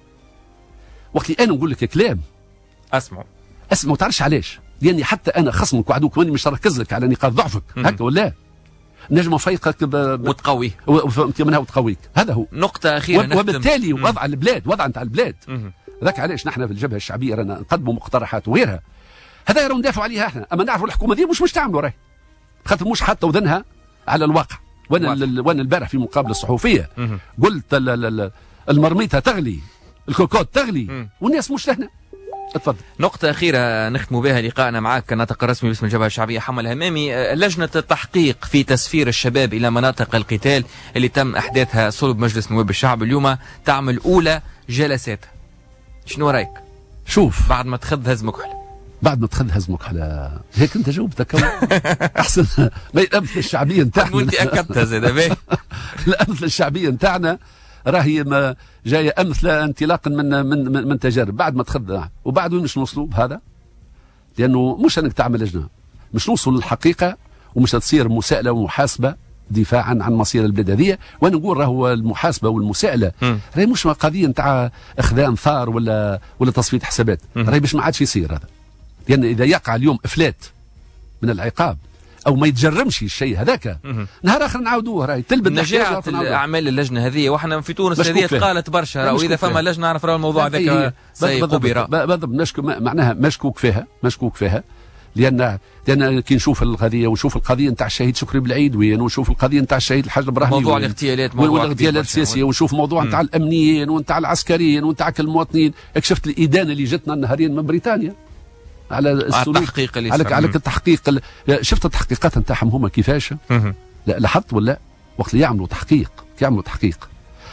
وقت اللي انا نقول لك كلام اسمعوا اسمع ما تعرفش علاش، لاني حتى انا خصمك وعدوك واني مش نركز لك على نقاط ضعفك هكا ولا نجم افيقك ب... وتقويه منها وتقويك. هذا هو نقطه اخيره. وبالتالي وضع البلاد وضع نتاع البلاد ذاك علاش نحن في الجبهه الشعبيه رانا نقدموا مقترحات وغيرها، هذا رانا ندافعوا عليها احنا. اما نعرفوا الحكومه دي مش مش تعملوا راهي خاطر مش حاطه وذنها على الواقع. وانا وانا البارح في مقابله صحفيه قلت المرميطه تغلي الكوكوت تغلي والناس مش لهنا. اتفضل. نقطة أخيرة نختم بها لقاءنا معك كناطق رسمي باسم الجبهة الشعبية حمل الهمامي. لجنة التحقيق في تسفير الشباب إلى مناطق القتال اللي تم إحداثها صلب مجلس نواب الشعب اليوم تعمل أولى جلساتها. شنو رأيك؟ شوف بعد ما تخذ هز مكحل بعد ما تخذ هز مكحل هيك أنت جاوبتك أحسن. ما الأمثلة الشعبية نتاعنا وأنت أكدتها زاد باهي. الأمثلة الشعبية نتاعنا راهي ما جايه امثله انطلاقا من من من, من تجارب. بعد ما تخذ وبعد وين مش نوصلوا بهذا، لانه مش انك تعمل لجنه، مش نوصل للحقيقه ومش تصير مساءله ومحاسبه دفاعا عن مصير البلاد هذه. وانا نقول راهو المحاسبه والمساءله راهي مش قضيه نتاع اخذان ثار ولا ولا تصفيه حسابات، راهي باش ما عادش يصير هذا. لان اذا يقع اليوم افلات من العقاب او ما يتجرمش الشيء هذاك نهار اخر نعاودوه. راهي تلبد نجاعة الاعمال اللجنه هذه. واحنا في تونس هذه قالت برشا واذا فما لجنه نعرف راه الموضوع هذاك سيقبر بالضبط. نشكو معناها مشكوك فيها مشكوك فيها لان لان كي نشوف القضيه ونشوف القضيه نتاع الشهيد شكري بالعيد وين، ونشوف القضيه نتاع الشهيد الحاج الابراهيمي، موضوع الاغتيالات موضوع الاغتيالات السياسيه، ونشوف موضوع نتاع الامنيين ونتاع العسكريين ونتاع المواطنين. شفت الادانه اللي جتنا النهارين من بريطانيا على التحقيق اللي على على التحقيق. شفت التحقيقات نتاعهم هما كيفاش؟ لا لاحظت ولا وقت اللي يعملوا تحقيق يعملوا تحقيق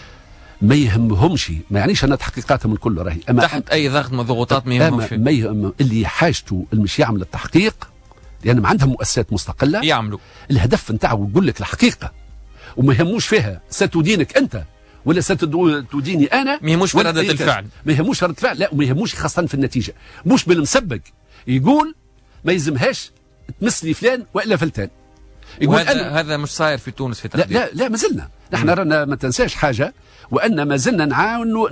ما يهمهمش، ما يعنيش ان تحقيقاتهم الكل راهي أما تحت اي ضغط من ضغوطات ما يهمهمش. ما يهم اللي حاجته اللي مش يعمل التحقيق لان ما عندهم مؤسسات مستقله يعملوا الهدف نتاعو يقول لك الحقيقه وما يهموش فيها ستدينك انت ولا ستديني انا. ما يهموش في ردة الفعل، ما يهموش ردة الفعل، لا وما يهموش خاصه في النتيجه. مش بالمسبق يقول ما يلزمهاش تمس لي فلان والا فلتان. يقول أنا هذا مش صاير في تونس في تقدير. لا لا لا ما زلنا نحن رانا ما تنساش حاجه، وان ما زلنا نعاونوا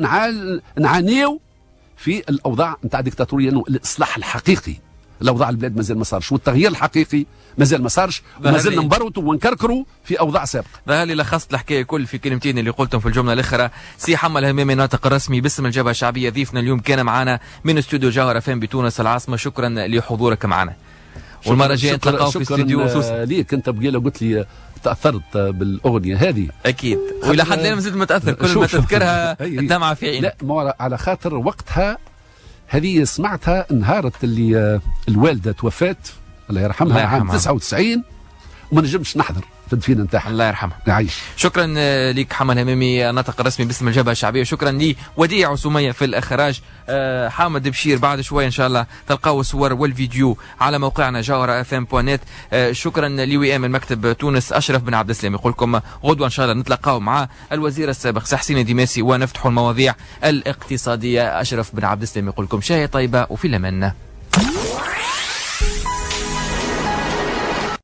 نعانيو في الاوضاع نتاع الديكتاتوريه، انه الاصلاح الحقيقي الاوضاع البلاد مازال ما صارش، والتغيير الحقيقي مازال ما صارش، وما زلنا نبرطوا ونكركروا في اوضاع سابقه. ظهر لي لخصت الحكايه كل في كلمتين اللي قلتهم في الجمله الاخرى. سي حمل الهمامي ناطق رسمي باسم الجبهه الشعبيه ضيفنا اليوم كان معنا من استوديو جوهر اف ام بتونس العاصمه. شكرا لحضورك معنا، والمره الجايه نتلاقاو في استوديو شكرا ليك انت بقيله قلت لي تاثرت بالاغنيه هذه. اكيد والى حد الان مازلت متاثر، كل ما تذكرها الدمعه في عينك. لا على خاطر وقتها هذه سمعتها نهارت اللي الوالده توفات الله يرحمها عام تسعة وتسعين وما نجمش نحضر في الدفينه نتاعها الله يرحمها. نعيش. شكرا لك حمل الهمامي الناطق الرسمي باسم الجبهه الشعبيه. شكرا لي وديع وسميه في الاخراج. أه حامد بشير بعد شويه ان شاء الله تلقاو الصور والفيديو على موقعنا جوهر اف ام دوت نت. أه شكرا لوي ام المكتب تونس. اشرف بن عبد السلام يقول لكم غدوه ان شاء الله نتلاقاو مع الوزير السابق سي حسين ديماسي ونفتحوا المواضيع الاقتصاديه. اشرف بن عبد السلام يقول لكم شاي طيبه وفي الامان.